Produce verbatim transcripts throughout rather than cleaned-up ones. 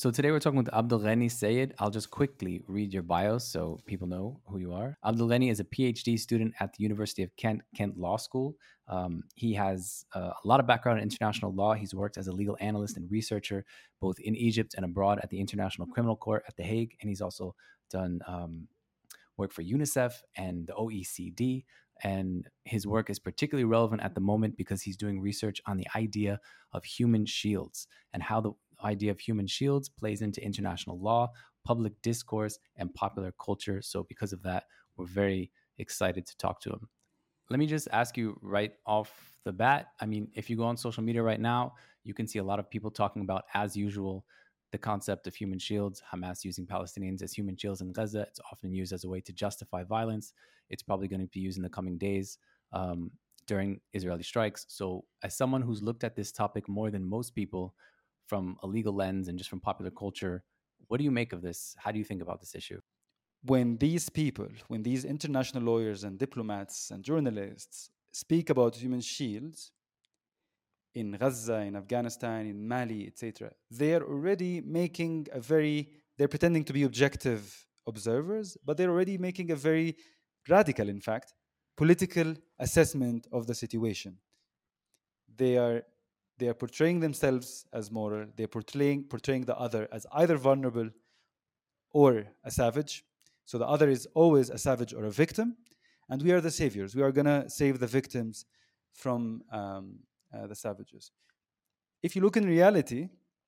So today we're talking with Abdul Ghani Sayed. I'll just quickly read your bio so people know who you are. Abdul Ghani is a PhD student at the University of Kent, Kent Law School. Um, he has uh, a lot of background in international law. He's worked as a legal analyst and researcher both in Egypt and abroad at the International Criminal Court at The Hague. And he's also done um, work for UNICEF and the O E C D. And his work is particularly relevant at the moment because he's doing research on the idea of human shields and how the idea of human shields plays into international law, public discourse, and popular culture. So, because of that, we're very excited to talk to him. Let me just ask you right off the bat. I mean, if you go on social media right now, you can see a lot of people talking about, as usual, the concept of human shields, Hamas using Palestinians as human shields in Gaza. It's often used as a way to justify violence. It's probably going to be used in the coming days um, during Israeli strikes. So, as someone who's looked at this topic more than most people from a legal lens and just from popular culture, what do you make of this? How do you think about this issue? When these people, when these international lawyers and diplomats and journalists speak about human shields in Gaza, in Afghanistan, in Mali, et cetera, they are already making a very, they're pretending to be objective observers, but they're already making a very radical, in fact, political assessment of the situation. They are they are portraying themselves as moral. They're portraying portraying the other as either vulnerable or a savage. So the other is always a savage or a victim, and we are the saviors. We are gonna save the victims from um, uh, the savages. If you look in reality,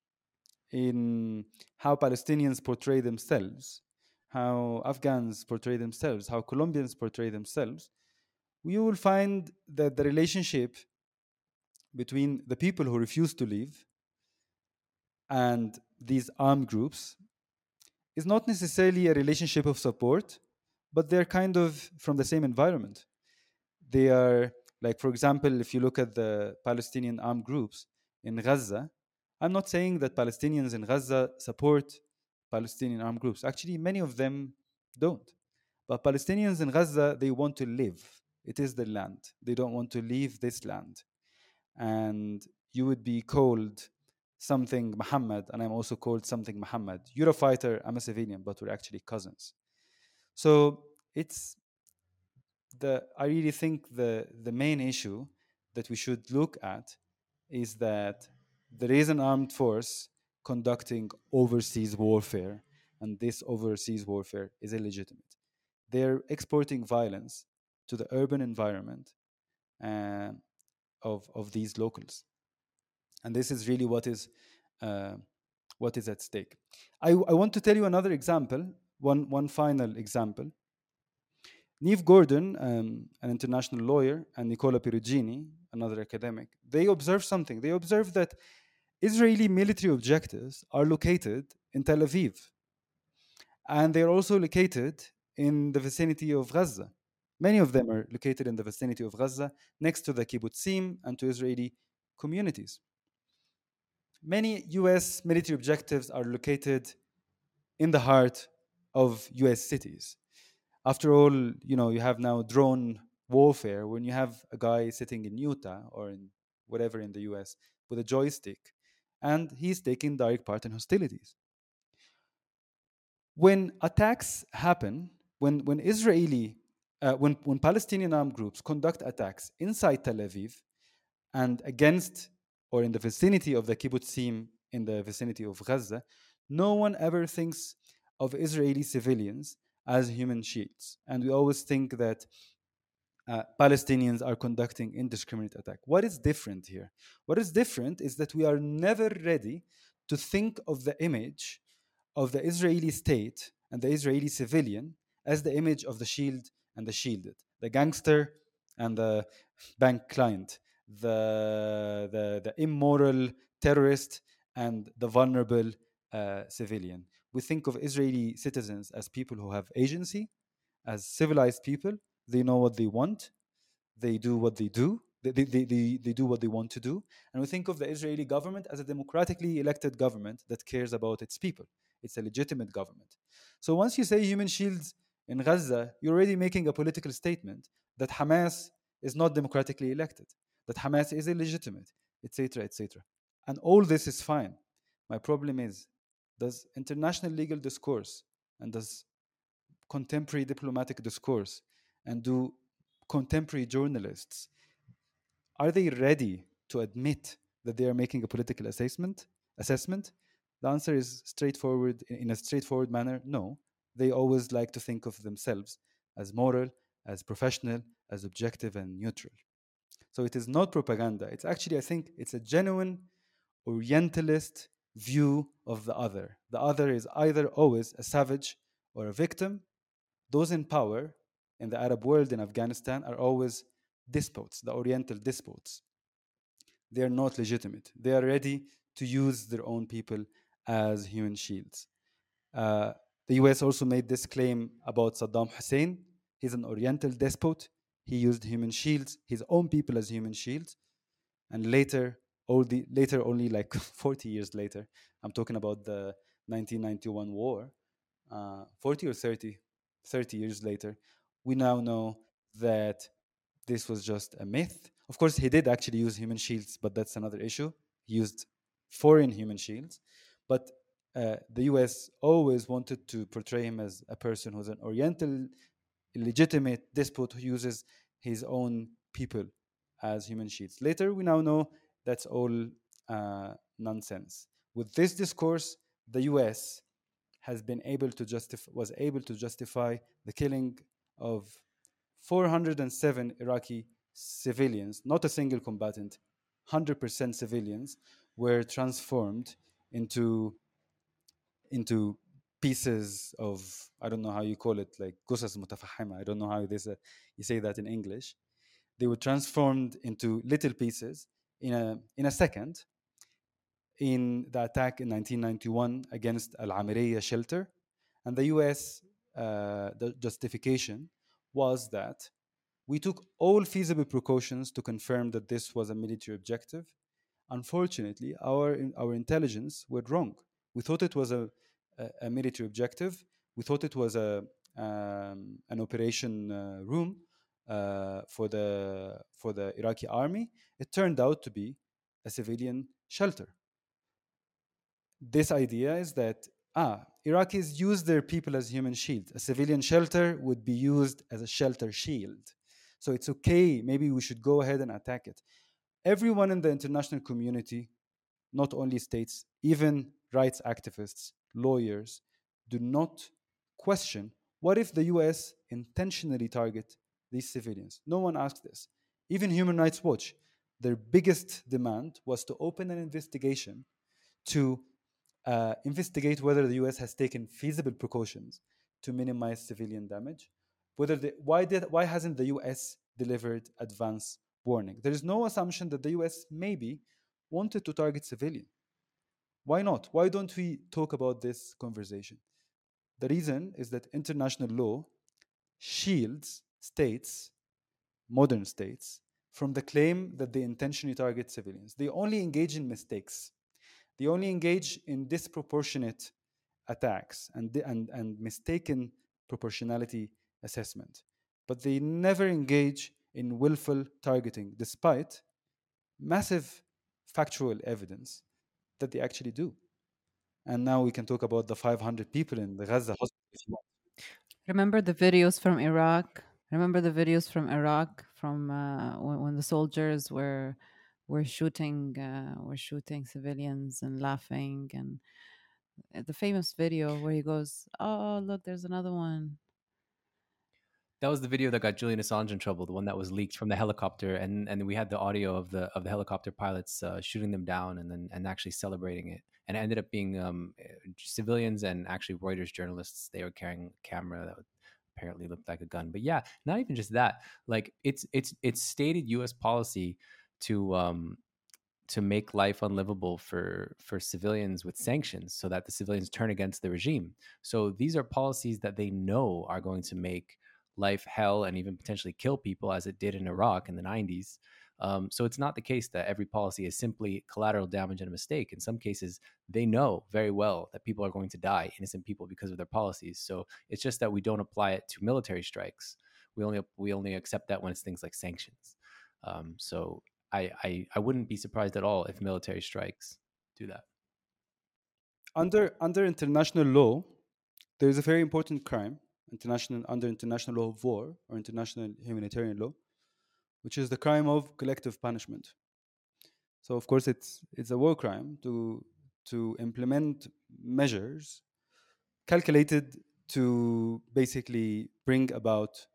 in how Palestinians portray themselves, how Afghans portray themselves, how Colombians portray themselves, you will find that the relationship between the people who refuse to leave and these armed groups is not necessarily a relationship of support, but they're kind of from the same environment. They are, like, for example, if you look at the Palestinian armed groups in Gaza, I'm not saying that Palestinians in Gaza support Palestinian armed groups. Actually, many of them don't. But Palestinians in Gaza, they want to live. It is their land. They don't want to leave this land. And you would be called something Muhammad, and I'm also called something Muhammad. You're a fighter, I'm a civilian, but we're actually cousins. So it's the I really think the the main issue that we should look at is that there is an armed force conducting overseas warfare, and this overseas warfare is illegitimate. They're exporting violence to the urban environment uh, of of these locals, and this is really what is uh, what is at stake. I, I want to tell you another example, one one final example. Neve Gordon, um, an international lawyer, and Nicola Perugini, another academic, they observed something. They observed that Israeli military objectives are located in Tel Aviv, and they're also located in the vicinity of Gaza. Many of them are located in the vicinity of Gaza, next to the kibbutzim and to Israeli communities. Many U S military objectives are located in the heart of U S cities. After all, you know, you have now drone warfare when you have a guy sitting in Utah or in whatever in the U S with a joystick, and he's taking direct part in hostilities. When attacks happen, when when Israeli, uh, when when Palestinian armed groups conduct attacks inside Tel Aviv and against or in the vicinity of the kibbutzim in the vicinity of Gaza, no one ever thinks of Israeli civilians as human shields, and we always think that uh, Palestinians are conducting indiscriminate attack. What is different here? What is different is that we are never ready to think of the image of the Israeli state and the Israeli civilian as the image of the shield and the shielded, the gangster and the bank client, the, the, the immoral terrorist and the vulnerable uh, civilian. We think of Israeli citizens as people who have agency, as civilized people. They know what they want, they do what they do, they, they, they, they, they do what they want to do. And we think of the Israeli government as a democratically elected government that cares about its people. It's a legitimate government. So once you say human shields in Gaza, you're already making a political statement that Hamas is not democratically elected, that Hamas is illegitimate, et cetera, et cetera. And all this is fine. My problem is does international legal discourse and does contemporary diplomatic discourse and do contemporary journalists, are they ready to admit that they are making a political assessment? Assessment? The answer is straightforward in a straightforward manner. No, they always like to think of themselves as moral, as professional, as objective and neutral. So it is not propaganda. It's actually, I think, it's a genuine Orientalist view of the other. The other is either always a savage or a victim. Those in power in the Arab world, in Afghanistan, are always despots, the Oriental despots. They are not legitimate. They are ready to use their own people as human shields. Uh, the U S also made this claim about Saddam Hussein. He's an Oriental despot. He used human shields, his own people as human shields, and later, all the later only like forty years later, I'm talking about the nineteen ninety-one war, uh, forty or thirty, thirty years later, we now know that this was just a myth. Of course, he did actually use human shields, but that's another issue. He used foreign human shields. But uh, the U S always wanted to portray him as a person who's an Oriental, illegitimate despot who uses his own people as human shields. Later, we now know that's all uh, nonsense. With this discourse, the U S has been able to justify was able to justify the killing of four hundred seven Iraqi civilians, not a single combatant, one hundred percent civilians were transformed into into pieces of, I don't know how you call it, like قصص متفحمة. I don't know how this uh, you say that in English. They were transformed into little pieces in a in a second in the attack in nineteen ninety-one against Al Amiriyah shelter. And the U S uh, the justification was that we took all feasible precautions to confirm that this was a military objective. Unfortunately, our our intelligence were wrong. We thought it was a, a, a military objective. We thought it was a um, an operation uh, room uh, for the for the Iraqi army. It turned out to be a civilian shelter. This idea is that ah, Iraqis use their people as human shields. A civilian shelter would be used as a shelter shield. So it's okay. Maybe we should go ahead and attack it. Everyone in the international community, not only states, even rights activists, lawyers, do not question what if the U S intentionally target these civilians. No one asks this. Even Human Rights Watch, their biggest demand was to open an investigation to uh, investigate whether the U S has taken feasible precautions to minimize civilian damage. Whether the, why did why hasn't the U S delivered advance warning? There is no assumption that the U S maybe wanted to target civilian. Why not? Why don't we talk about this conversation? The reason is that international law shields states, modern states, from the claim that they intentionally target civilians. They only engage in mistakes. They only engage in disproportionate attacks and, and, and mistaken proportionality assessment. But they never engage in willful targeting, despite massive factual evidence that they actually do. And now we can talk about the five hundred people in the Gaza hospital if you want. Remember the videos from Iraq? Remember the videos from Iraq from uh, when, when the soldiers were were shooting uh, were shooting civilians and laughing, and uh, the famous video where he goes, "Oh, look, there's another one." That was the video that got Julian Assange in trouble, the one that was leaked from the helicopter, and and we had the audio of the of the helicopter pilots uh, shooting them down and then and actually celebrating it. And it ended up being um, eh, civilians and actually Reuters journalists. They were carrying a camera that apparently looked like a gun. But yeah, not even just that. Like it's it's it's stated U S policy to um, to make life unlivable for for civilians with sanctions so that the civilians turn against the regime. So these are policies that they know are going to make life hell and even potentially kill people, as it did in Iraq in the nineties. Um, so it's not the case that every policy is simply collateral damage and a mistake. In some cases, they know very well that people are going to die, innocent people, because of their policies. So it's just that we don't apply it to military strikes. We only we only accept that when it's things like sanctions. Um, so I, I I wouldn't be surprised at all if military strikes do that. under under international law, there is a very important crime, international under international law of war or international humanitarian law, which is the crime of collective punishment. So of course it's it's a war crime to to implement measures calculated to basically bring about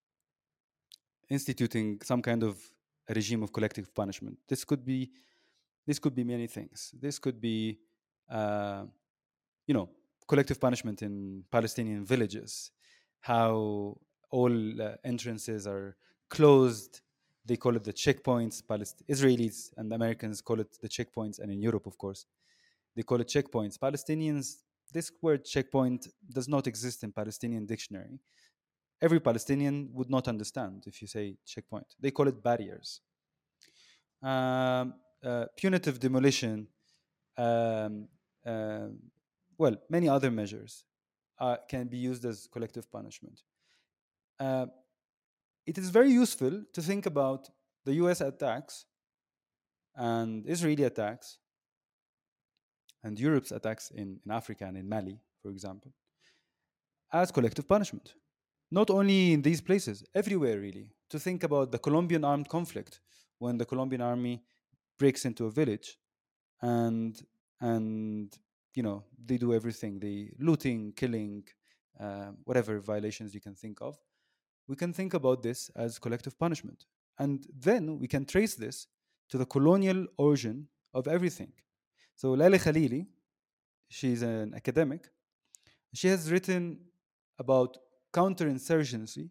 instituting some kind of a regime of collective punishment. This could be this could be many things. This could be uh, you know, collective punishment in Palestinian villages, how all uh, entrances are closed. They call it the checkpoints. Palest- Israelis and Americans call it the checkpoints, and in Europe, of course, they call it checkpoints. Palestinians, this word checkpoint does not exist in Palestinian dictionary. Every Palestinian would not understand if you say checkpoint. They call it barriers. Um, uh, punitive demolition, um, uh, well, many other measures uh, can be used as collective punishment. Uh, it is very useful to think about the U S attacks and Israeli attacks and Europe's attacks in, in Africa and in Mali, for example, as collective punishment. Not only in these places, everywhere really. To think about the Colombian armed conflict, when the Colombian army breaks into a village and and you know they do everything, they looting, killing, uh, whatever violations you can think of. We can think about this as collective punishment, and then we can trace this to the colonial origin of everything. So Laila Khalili, she's an academic. She has written about counterinsurgency,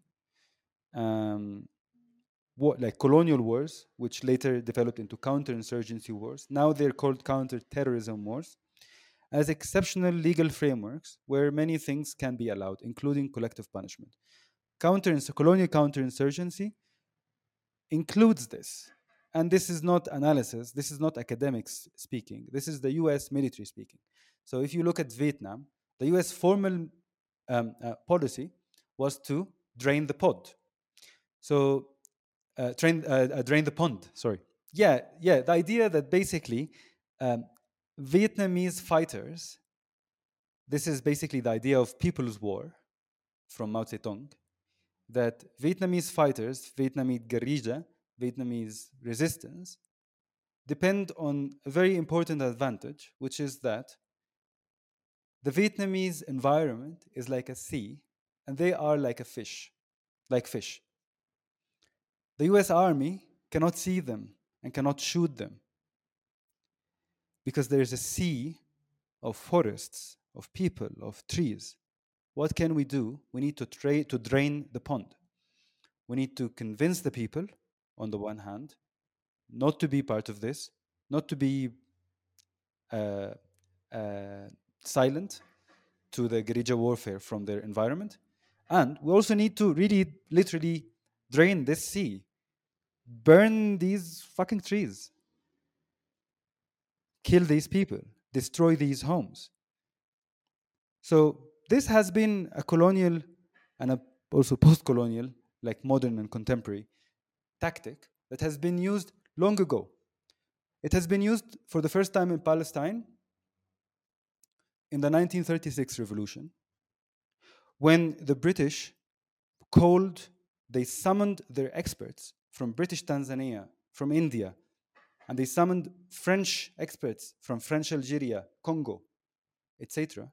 um, what, like colonial wars, which later developed into counterinsurgency wars. Now they're called counterterrorism wars, as exceptional legal frameworks where many things can be allowed, including collective punishment. Counter colonial counterinsurgency includes this. And this is not analysis, this is not academics speaking, this is the U S military speaking. So if you look at Vietnam, the U S formal um, uh, policy was to drain the pod. So, uh, drain, uh, uh, drain the pond, sorry. Yeah, yeah, the idea that basically um, Vietnamese fighters, this is basically the idea of People's War from Mao Zedong, that Vietnamese fighters, Vietnamese guerrilla, Vietnamese resistance, depend on a very important advantage, which is that the Vietnamese environment is like a sea, and they are like a fish, like fish. The U S Army cannot see them and cannot shoot them because there is a sea of forests, of people, of trees. What can we do? We need to, tra- to drain the pond. We need to convince the people, on the one hand, not to be part of this, not to be uh, uh, silent to the guerrilla warfare from their environment. And we also need to really, literally drain this sea, burn these fucking trees, kill these people, destroy these homes. So this has been a colonial and a also post-colonial, like modern and contemporary tactic that has been used long ago. It has been used for the first time in Palestine in the nineteen thirty-six revolution, when the British called, they summoned their experts from British Tanzania, from India, and they summoned French experts from French Algeria, Congo, et cetera,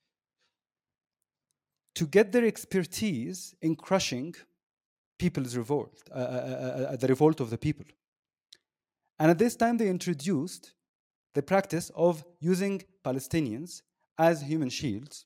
to get their expertise in crushing people's revolt, uh, uh, uh, the revolt of the people. And at this time, they introduced the practice of using Palestinians as human shields,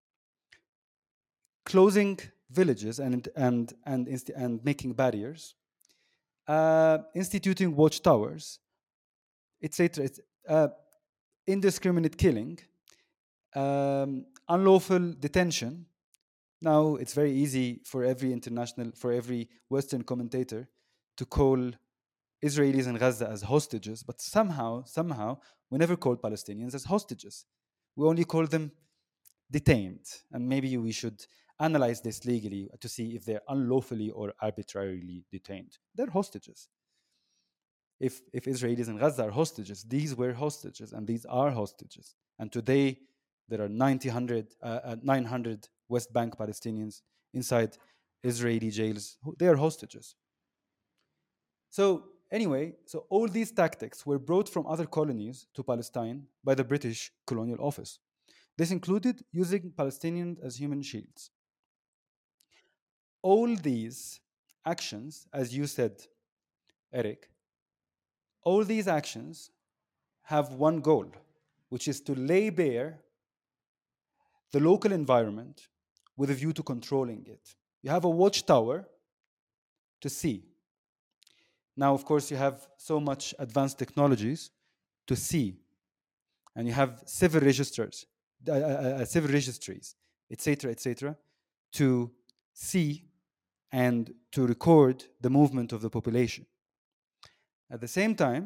closing villages and, and, and, inst- and making barriers, uh, instituting watchtowers, et cetera, uh, indiscriminate killing, um, unlawful detention. Now it's very easy for every international, for every Western commentator to call Israelis in Gaza as hostages, but somehow, somehow, we never call Palestinians as hostages. We only call them detained. And maybe we should analyze this legally to see if they're unlawfully or arbitrarily detained. They're hostages. If, if Israelis in Gaza are hostages, these were hostages and these are hostages. And today, There are ninety, one hundred, uh, uh, nine hundred West Bank Palestinians inside Israeli jails. They are hostages. So anyway, so all these tactics were brought from other colonies to Palestine by the British colonial office. This included using Palestinians as human shields. All these actions, as you said, Eric, all these actions have one goal, which is to lay bare the local environment with a view to controlling it. You have a watchtower to see. Now, of course, you have so much advanced technologies to see, and you have civil registers, uh, uh, uh, civil registries, et cetera, et cetera, to see and to record the movement of the population. At the same time,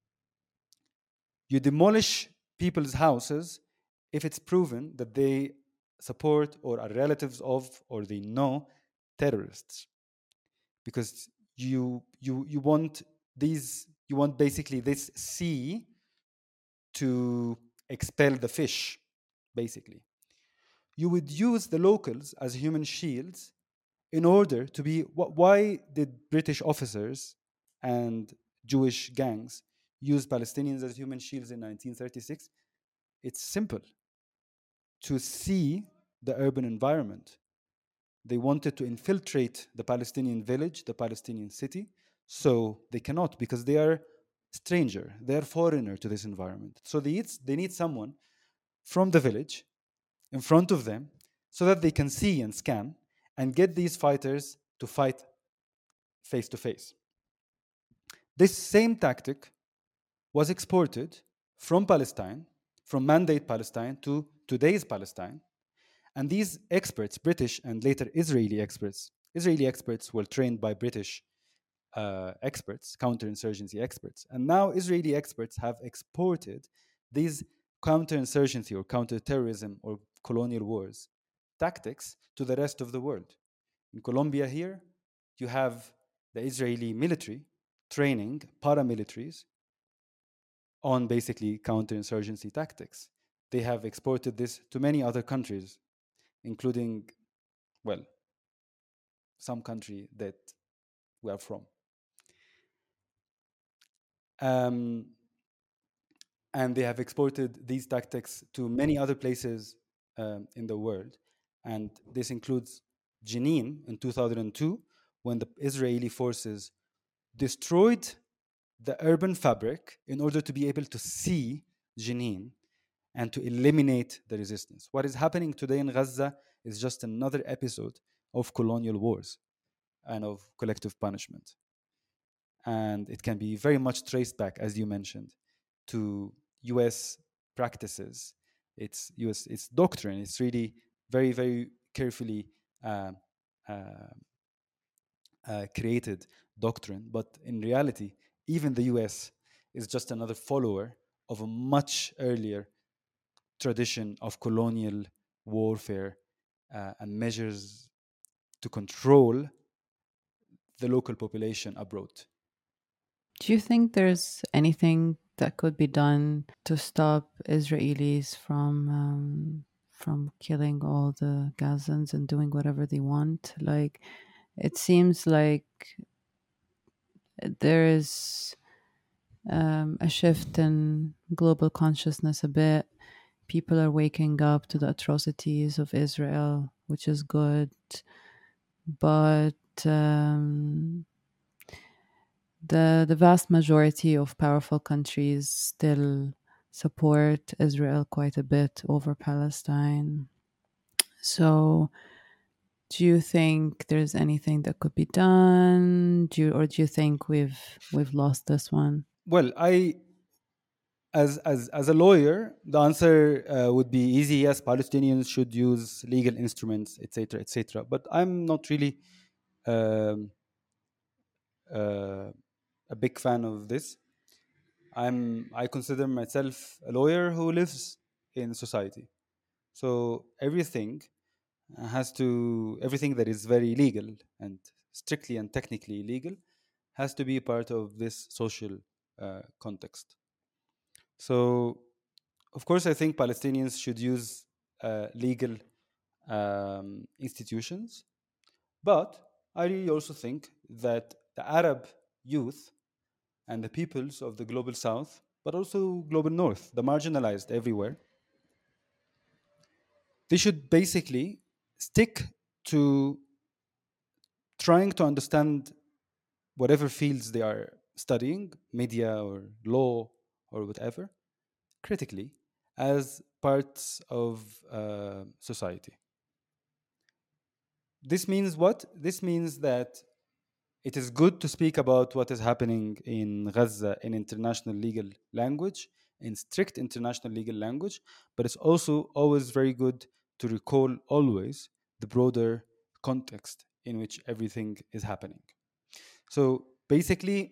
you demolish people's houses if it's proven that they support or are relatives of or they know terrorists, because you you you want these you want basically this sea to expel the fish. Basically, you would use the locals as human shields in order to be. Why did British officers and Jewish gangs use Palestinians as human shields in nineteen thirty-six? It's simple. To see the urban environment. They wanted to infiltrate the Palestinian village, the Palestinian city, so they cannot, because they are stranger, they are foreigner to this environment. So they need, they need someone from the village in front of them so that they can see and scan and get these fighters to fight face to face. This same tactic was exported from Palestine, from Mandate Palestine to today's Palestine. And these experts, British and later Israeli experts, Israeli experts were trained by British uh, experts, counterinsurgency experts. And now Israeli experts have exported these counterinsurgency or counterterrorism or colonial wars tactics to the rest of the world. In Colombia here, you have the Israeli military training paramilitaries on basically counterinsurgency tactics. They have exported this to many other countries, including, well, some country that we are from. Um, and they have exported these tactics to many other places um, in the world. And this includes Jenin in two thousand two, when the Israeli forces destroyed the urban fabric in order to be able to see Jenin and to eliminate the resistance. What is happening today in Gaza is just another episode of colonial wars and of collective punishment. And it can be very much traced back, as you mentioned, to U S practices. It's U S, it's doctrine. It's really very, very carefully uh, uh, uh, created doctrine. But in reality, even the U S is just another follower of a much earlier tradition of colonial warfare uh, and measures to control the local population abroad. Do you think there's anything that could be done to stop Israelis from um, from killing all the Gazans and doing whatever they want? Like, it seems like there is um, a shift in global consciousness a bit. People are waking up to the atrocities of Israel, which is good. But um, the the vast majority of powerful countries still support Israel quite a bit over Palestine. So, do you think there's anything that could be done? Do you, or do you think we've we've lost this one? Well, I, as as as a lawyer, the answer uh, would be easy. Yes, Palestinians should use legal instruments, et cetera, et cetera. But I'm not really um, uh, a big fan of this. I'm I consider myself a lawyer who lives in society. So everything has to everything that is very legal and strictly and technically legal has to be part of this social uh, context. So Of course, I think Palestinians should use uh, legal um, institutions, but I really also think that the Arab youth and the peoples of the global south, but also global north, the marginalized everywhere, they should basically stick to trying to understand whatever fields they are studying, media or law or whatever, critically as parts of uh, society. This means what? This means that it is good to speak about what is happening in Gaza in international legal language, in strict international legal language, but it's also always very good to recall always the broader context in which everything is happening. So basically,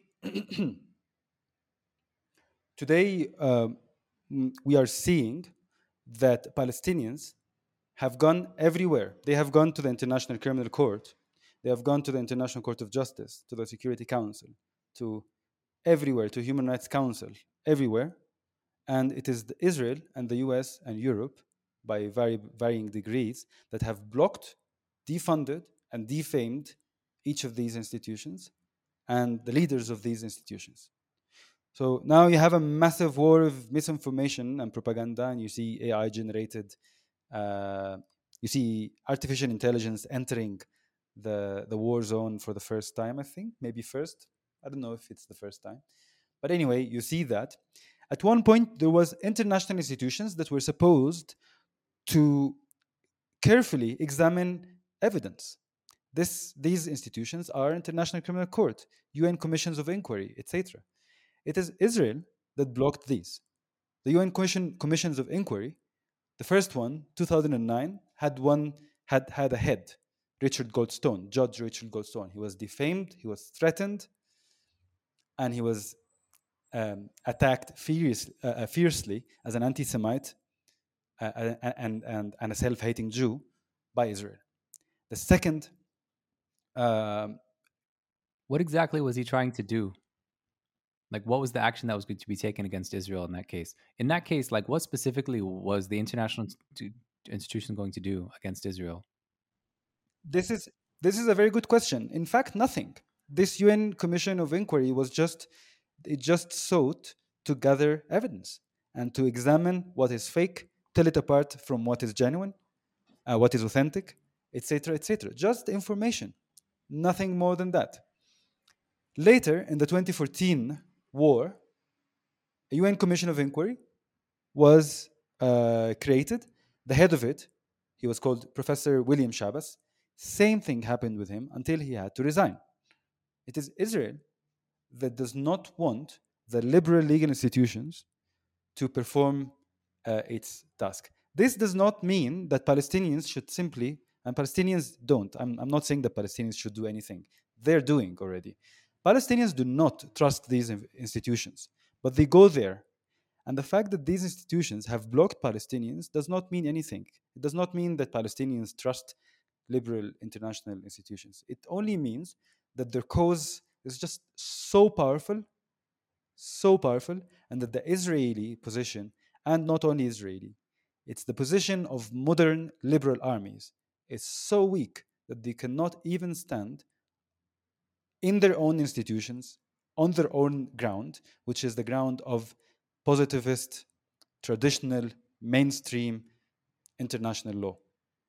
today uh, mm, we are seeing that Palestinians have gone everywhere. They have gone to the International Criminal Court. They have gone to the International Court of Justice, to the Security Council, to everywhere, to Human Rights Council, everywhere. And it is the Israel and the U S and Europe, by very varying degrees, that have blocked, defunded, and defamed each of these institutions and the leaders of these institutions. So now you have a massive war of misinformation and propaganda, and you see A I generated, uh, you see artificial intelligence entering the the war zone for the first time. I think maybe first. I don't know if it's the first time, but anyway, you see that. At one point, there was international institutions that were supposed to carefully examine evidence. This, these institutions are International Criminal Court, U N commissions of inquiry, et cetera. It is Israel that blocked these. The U N commission, commissions of inquiry, the first one, two thousand nine, had one had had a head, Richard Goldstone, Judge Richard Goldstone. He was defamed, he was threatened, and he was um, attacked furious, uh, fiercely as an anti-Semite uh, and, and, and a self-hating Jew by Israel. The second, um, What exactly was he trying to do? Like, what was the action that was going to be taken against Israel in that case? In that case, like, what specifically was the international inst- institution going to do against Israel? this is this is a very good question. In fact, nothing. This U N Commission of Inquiry was just it just sought to gather evidence and to examine what is fake, tell it apart from what is genuine, uh, what is authentic, et cetera, et cetera. Just information, nothing more than that. Later, in the twenty fourteen war, a U N Commission of Inquiry was uh, created. The head of it, he was called Professor William Shabas. Same thing happened with him until he had to resign. It is Israel that does not want the liberal legal institutions to perform uh, its task. This does not mean that Palestinians should simply, and Palestinians don't, I'm, I'm not saying that Palestinians should do anything. They're doing already. Palestinians do not trust these institutions, but they go there. And the fact that these institutions have blocked Palestinians does not mean anything. It does not mean that Palestinians trust liberal international institutions. It only means that their cause is just so powerful, so powerful, and that the Israeli position, and not only Israeli, it's the position of modern liberal armies, is so weak that they cannot even stand in their own institutions, on their own ground, which is the ground of positivist, traditional, mainstream international law.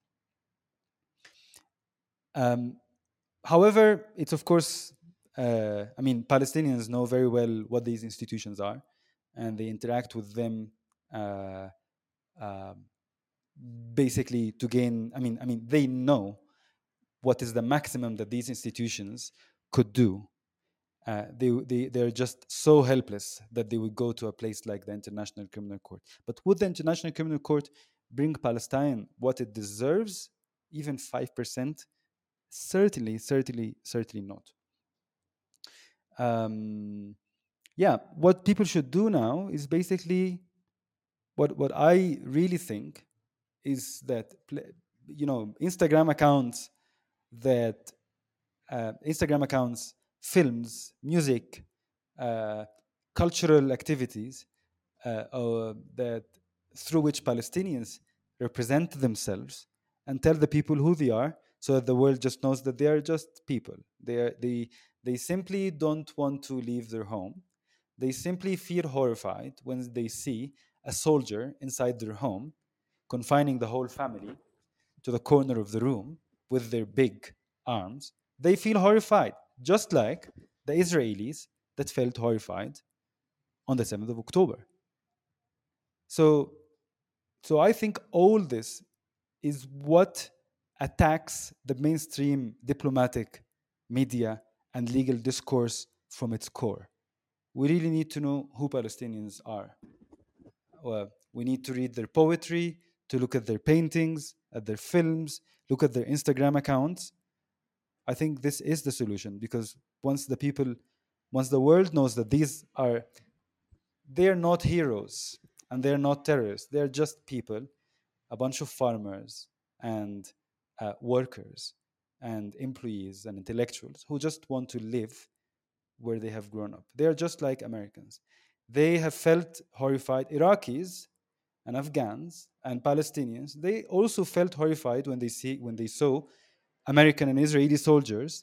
Um, however, it's of course, uh, I mean, Palestinians know very well what these institutions are, and they interact with them uh, uh, basically to gain. I mean, I mean, they know what is the maximum that these institutions could do. Uh, they, they, they're just so helpless that they would go to a place like the International Criminal Court. But would the International Criminal Court bring Palestine what it deserves? Even five percent? Certainly, certainly, certainly not. Um, yeah, what people should do now is basically what, what I really think is that, you know, Instagram accounts that uh, Instagram accounts, films, music, uh, cultural activities uh, uh, that through which Palestinians represent themselves and tell the people who they are, so that the world just knows that they are just people. They are they they simply don't want to leave their home. They simply feel horrified when they see a soldier inside their home, confining the whole family to the corner of the room with their big arms. They feel horrified, just like the Israelis that felt horrified on the seventh of October. So, so I think all this is what attacks the mainstream diplomatic media and legal discourse from its core. We really need to know who Palestinians are. Well, we need to read their poetry, to look at their paintings, at their films, look at their Instagram accounts. I think this is the solution, because once the people, once the world knows that these are, they're not heroes and they're not terrorists, they're just people, a bunch of farmers and uh, workers and employees and intellectuals who just want to live where they have grown up. They are just like Americans. They have felt horrified. Iraqis and Afghans and Palestinians, they also felt horrified when they see when they saw American and Israeli soldiers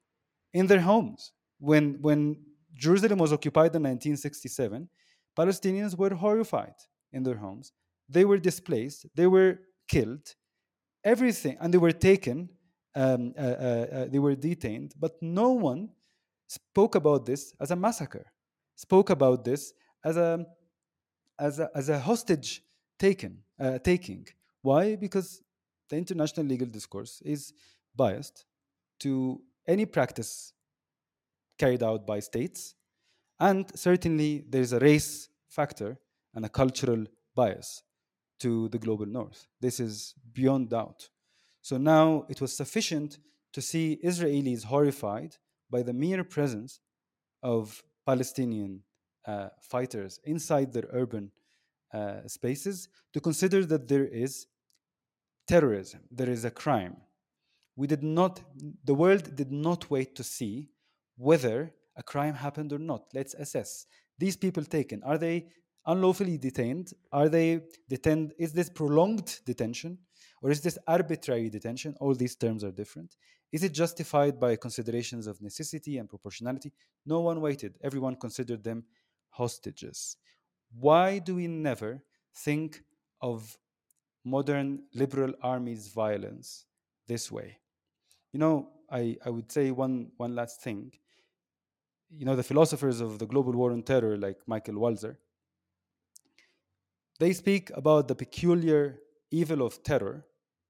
in their homes. When when Jerusalem was occupied in nineteen sixty-seven, Palestinians were horrified in their homes. They were displaced. They were killed. Everything, and they were taken. Um, uh, uh, uh, they were detained, but no one spoke about this as a massacre. Spoke about this as a as a, as a hostage taken uh, taking. Why? Because the international legal discourse is biased to any practice carried out by states, and certainly there's a race factor and a cultural bias to the global north. This is beyond doubt. So now it was sufficient to see Israelis horrified by the mere presence of Palestinian uh, fighters inside their urban uh, spaces to consider that there is terrorism, there is a crime. We did not, the world did not wait to see whether a crime happened or not. Let's assess. These people taken, are they unlawfully detained? Are they detained? Is this prolonged detention? Or is this arbitrary detention? All these terms are different. Is it justified by considerations of necessity and proportionality? No one waited. Everyone considered them hostages. Why do we never think of modern liberal armies' violence this way? You know, I, I would say one, one last thing. You know, the philosophers of the global war on terror, like Michael Walzer, they speak about the peculiar evil of terror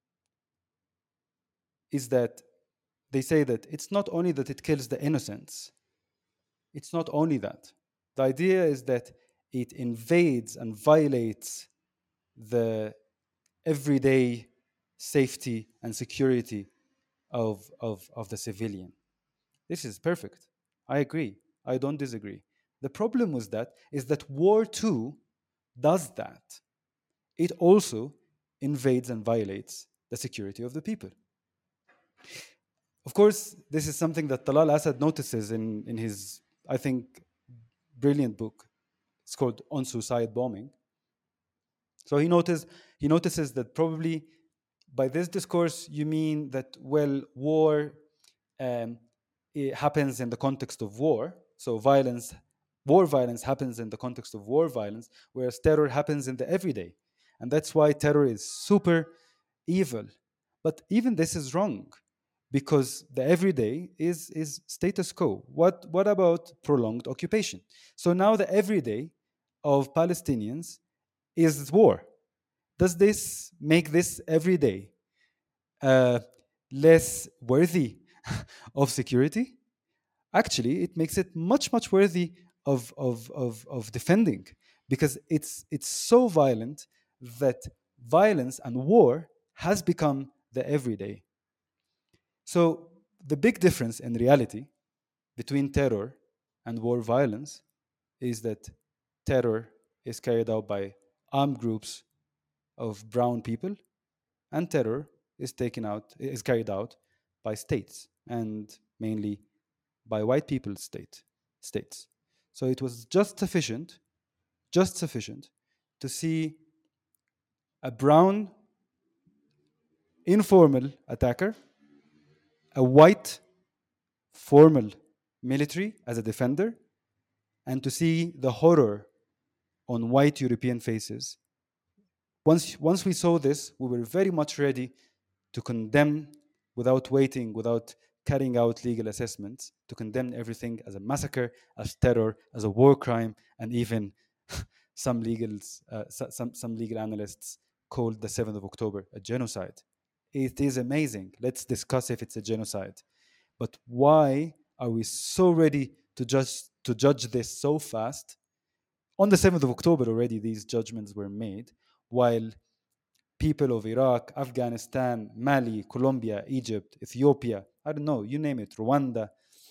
is that they say that it's not only that it kills the innocents, it's not only that. The idea is that it invades and violates the everyday safety and security of, of, of the civilian. This is perfect. I agree. I don't disagree. The problem with that is that war too does that. It also invades and violates the security of the people. Of course, this is something that Talal Asad notices in, in his, I think, brilliant book. It's called On Suicide Bombing. So he notices, he notices that probably by this discourse, you mean that, well, war um, it happens in the context of war. So violence, war violence happens in the context of war violence, whereas terror happens in the everyday. And that's why terror is super evil. But even this is wrong, because the everyday is, is status quo. What, what about prolonged occupation? So now the everyday of Palestinians is war. Does this make this everyday uh, less worthy of security? Actually, it makes it much, much worthy of, of, of, of defending, because it's, it's so violent that violence and war has become the everyday. So the big difference in reality between terror and war violence is that terror is carried out by armed groups of brown people, and terror is taken out is carried out by states, and mainly by white people state states. So it was just sufficient, just sufficient to see a brown informal attacker, a white formal military as a defender, and to see the horror on white European faces. Once, once we saw this, we were very much ready to condemn without waiting, without carrying out legal assessments, to condemn everything as a massacre, as terror, as a war crime, and even some legals, uh, some, some legal analysts called the seventh of October a genocide. It is amazing. Let's discuss if it's a genocide. But why are we so ready to judge, to judge this so fast? On the seventh of October already these judgments were made, while people of Iraq, Afghanistan, Mali, Colombia, Egypt, Ethiopia, I don't know, you name it, Rwanda,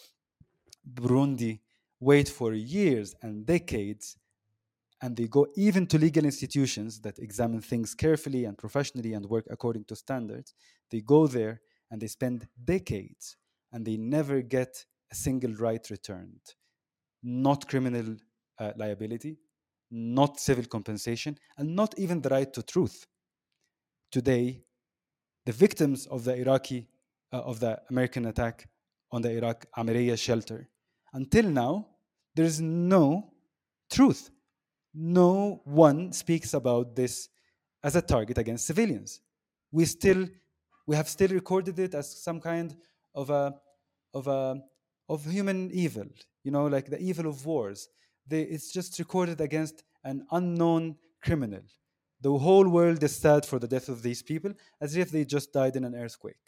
Burundi, wait for years and decades, and they go even to legal institutions that examine things carefully and professionally and work according to standards. They go there and they spend decades and they never get a single right returned. Not criminal uh, liability, not civil compensation, and not even the right to truth. Today, the victims of the Iraqi, uh, of the American attack on the Iraq Amiriya shelter, until now, there is no truth. No one speaks about this as a target against civilians. We still, we have still recorded it as some kind of a, of a, of human evil. You know, like the evil of wars. They, it's just recorded against an unknown criminal. The whole world is sad for the death of these people, as if they just died in an earthquake.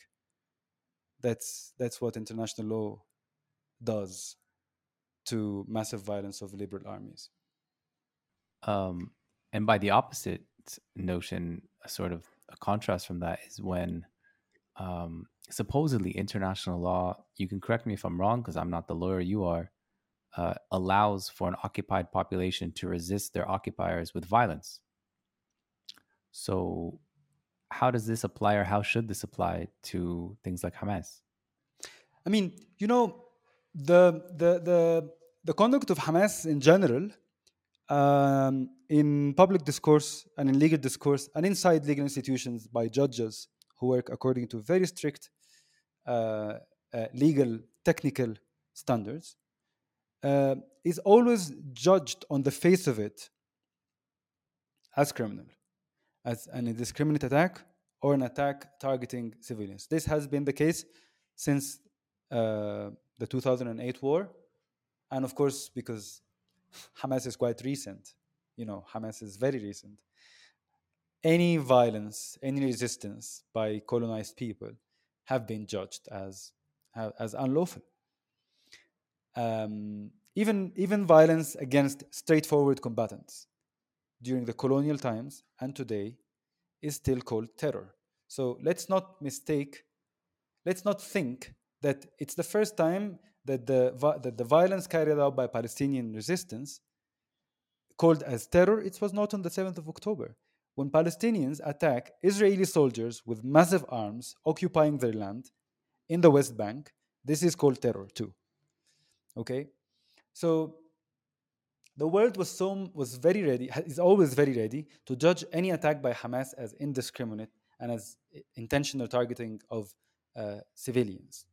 That's that's what international law does to massive violence of liberal armies. Um, and by the opposite notion, a sort of a contrast from that is when um, supposedly international law, you can correct me if I'm wrong because I'm not the lawyer you are, uh, allows for an occupied population to resist their occupiers with violence. So how does this apply, or how should this apply to things like Hamas? I mean, you know, the the the the conduct of Hamas in general, um, in public discourse and in legal discourse and inside legal institutions by judges who work according to very strict uh, uh, legal technical standards, uh, is always judged on the face of it as criminal, as an indiscriminate attack or an attack targeting civilians. This has been the case since uh, the two thousand eight war, and of course because Hamas is quite recent. You know, Hamas is very recent. Any violence, any resistance by colonized people have been judged as as unlawful. Um, even even violence against straightforward combatants during the colonial times and today is still called terror. So let's not mistake, let's not think that it's the first time that the that the violence carried out by Palestinian resistance called as terror. It was not on the seventh of October. When Palestinians attack Israeli soldiers with massive arms occupying their land in the West Bank, this is called terror too. Okay? So the world was so was very ready, is always very ready to judge any attack by Hamas as indiscriminate and as intentional targeting of uh, civilians.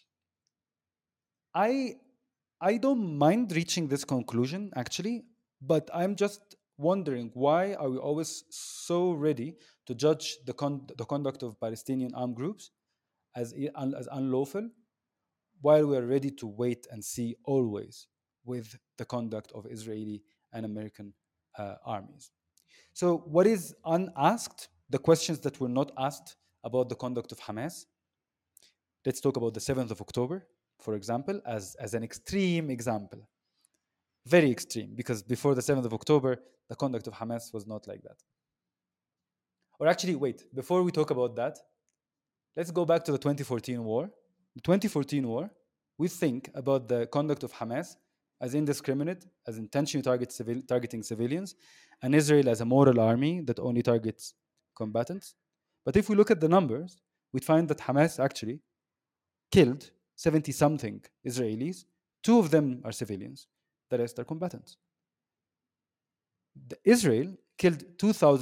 I I don't mind reaching this conclusion actually, but I'm just wondering why are we always so ready to judge the con- the conduct of Palestinian armed groups as as unlawful, while we are ready to wait and see always with the conduct of Israeli and American uh, armies. So what is unasked, the questions that were not asked about the conduct of Hamas? Let's talk about the seventh of October, for example, as, as an extreme example. Very extreme, because before the seventh of October, the conduct of Hamas was not like that. Or actually, wait, before we talk about that, let's go back to the twenty fourteen war. The twenty fourteen war, we think about the conduct of Hamas as indiscriminate, as intentionally target civil, targeting civilians, and Israel as a moral army that only targets combatants. But if we look at the numbers, we find that Hamas actually killed seventy-something Israelis. Two of them are civilians. The rest are combatants. The Israel killed two thousand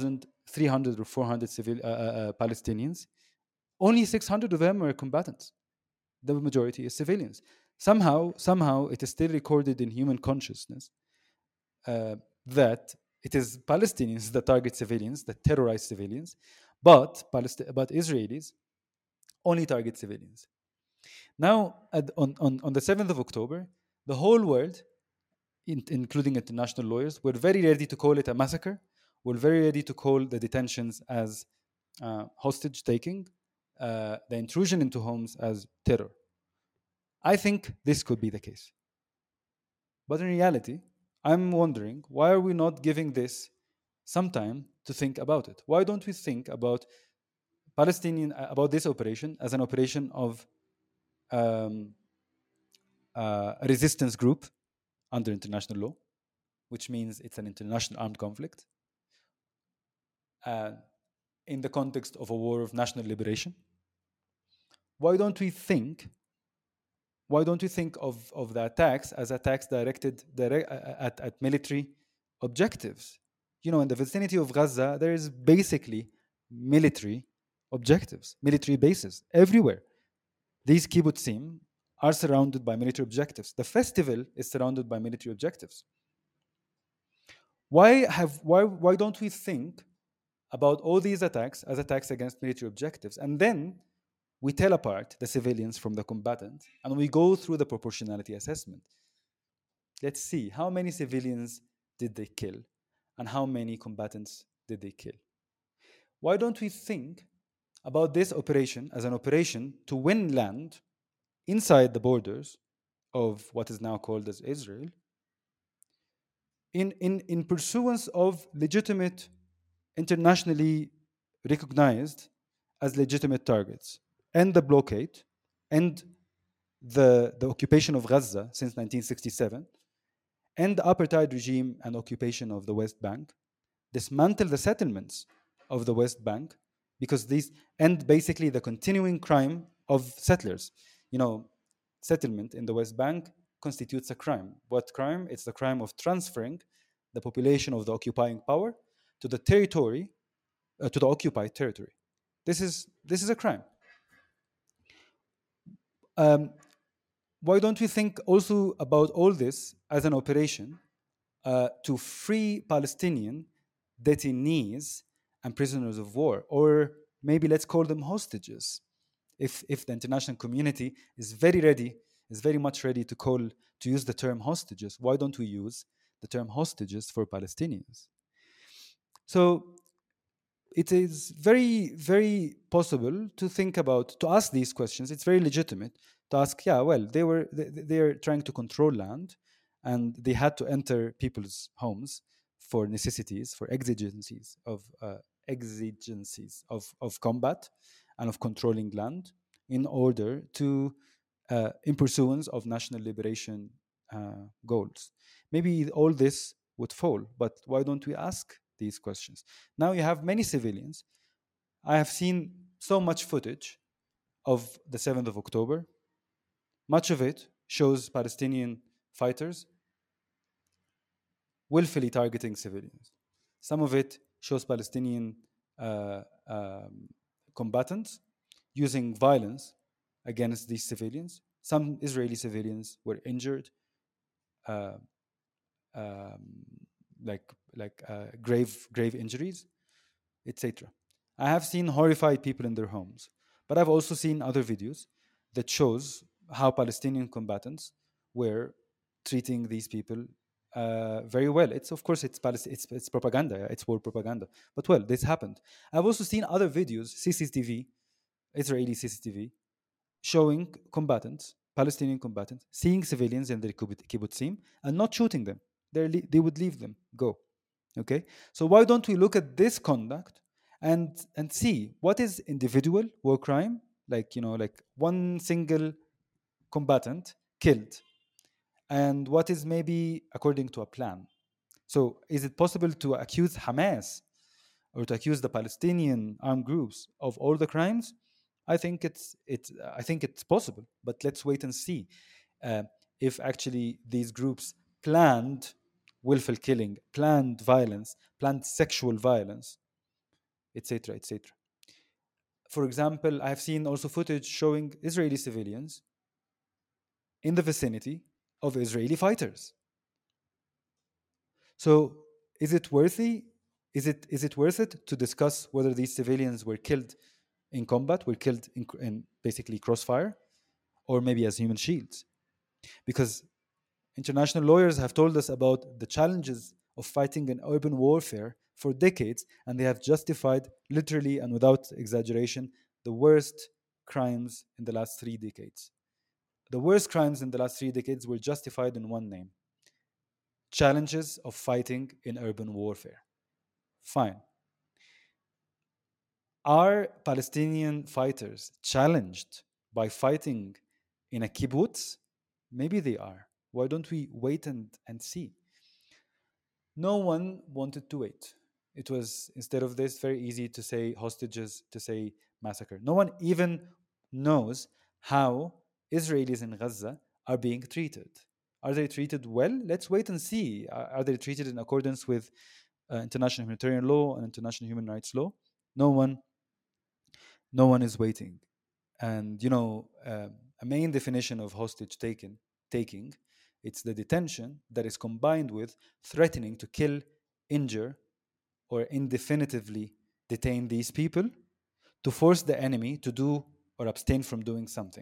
three hundred or four hundred civil uh, uh, uh, Palestinians, only six hundred of them were combatants. The majority is civilians. Somehow, somehow, it is still recorded in human consciousness uh, that it is Palestinians that target civilians, that terrorize civilians, but Palest- but Israelis only target civilians. Now, at, on, on, on the seventh of October, the whole world, in, including international lawyers, were very ready to call it a massacre, were very ready to call the detentions as uh, hostage taking, uh, the intrusion into homes as terror. I think this could be the case. But in reality, I'm wondering, why are we not giving this some time to think about it? Why don't we think about Palestinian uh, about this operation as an operation of um, uh, a resistance group under international law, which means it's an international armed conflict, uh, in the context of a war of national liberation? Why don't we think? Why don't we think of, of the attacks as attacks directed direct, uh, at, at military objectives? You know, in the vicinity of Gaza, there is basically military objectives, military bases everywhere. These kibbutzim are surrounded by military objectives. The festival is surrounded by military objectives. Why have why why don't we think about all these attacks as attacks against military objectives, and then we tell apart the civilians from the combatants, and we go through the proportionality assessment? Let's see, how many civilians did they kill, and how many combatants did they kill? Why don't we think about this operation as an operation to win land inside the borders of what is now called as Israel, in, in, in pursuance of legitimate, internationally recognized as legitimate targets, and the blockade, and the, the occupation of Gaza since nineteen sixty-seven, and the apartheid regime and occupation of the West Bank, dismantle the settlements of the West Bank, because these, and basically the continuing crime of settlers. You know, settlement in the West Bank constitutes a crime. What crime? It's the crime of transferring the population of the occupying power to the territory, uh, to the occupied territory. This is this is a crime. Um, why don't we think also about all this as an operation uh, to free Palestinian detainees and prisoners of war, or maybe let's call them hostages? If if the international community is very ready, is very much ready to call to use the term hostages, why don't we use the term hostages for Palestinians? So it is very, very possible to think about, to ask these questions. It's very legitimate to ask, yeah, well, they were they, they're trying to control land, and they had to enter people's homes for necessities, for exigencies of uh, exigencies of, of combat and of controlling land, in order to, uh, in pursuance of national liberation uh, goals. Maybe all this would fall, but why don't we ask these questions? Now you have many civilians. I have seen so much footage of the seventh of October. Much of it shows Palestinian fighters willfully targeting civilians. Some of it shows Palestinian uh, um, combatants using violence against these civilians. Some Israeli civilians were injured, uh, um, like like uh, grave grave injuries, et cetera. I have seen horrified people in their homes, but I've also seen other videos that shows how Palestinian combatants were treating these people uh, very well. It's of course it's, Palest- it's it's propaganda, it's war propaganda. But well, this happened. I've also seen other videos, C C T V, Israeli C C T V, showing combatants, Palestinian combatants, seeing civilians in their kibbutzim and not shooting them. They're le- they would leave them go. Okay, so why don't we look at this conduct and and see what is individual war crime, like, you know, like one single combatant killed, and what is maybe according to a plan. So is it possible to accuse Hamas or to accuse the Palestinian armed groups of all the crimes? I think it's it's I think it's possible, but let's wait and see uh, if actually these groups planned willful killing, planned violence, planned sexual violence, et cetera, et cetera. For example, I have seen also footage showing Israeli civilians in the vicinity of Israeli fighters. So, is it worthy? Is it is it worth it to discuss whether these civilians were killed in combat, were killed in, in basically crossfire, or maybe as human shields? Because international lawyers have told us about the challenges of fighting in urban warfare for decades, and they have justified, literally and without exaggeration, the worst crimes in the last three decades. The worst crimes in the last three decades were justified in one name: challenges of fighting in urban warfare. Fine. Are Palestinian fighters challenged by fighting in a kibbutz? Maybe they are. Why don't we wait and, and see? No one wanted to wait. It was, instead of this, very easy to say hostages, to say massacre. No one even knows how Israelis in Gaza are being treated. Are they treated well? Let's wait and see. Are, are they treated in accordance with uh, international humanitarian law and international human rights law? No one, no one is waiting. And you know, uh, a main definition of hostage taken, taking, it's the detention that is combined with threatening to kill, injure, or indefinitely detain these people to force the enemy to do or abstain from doing something.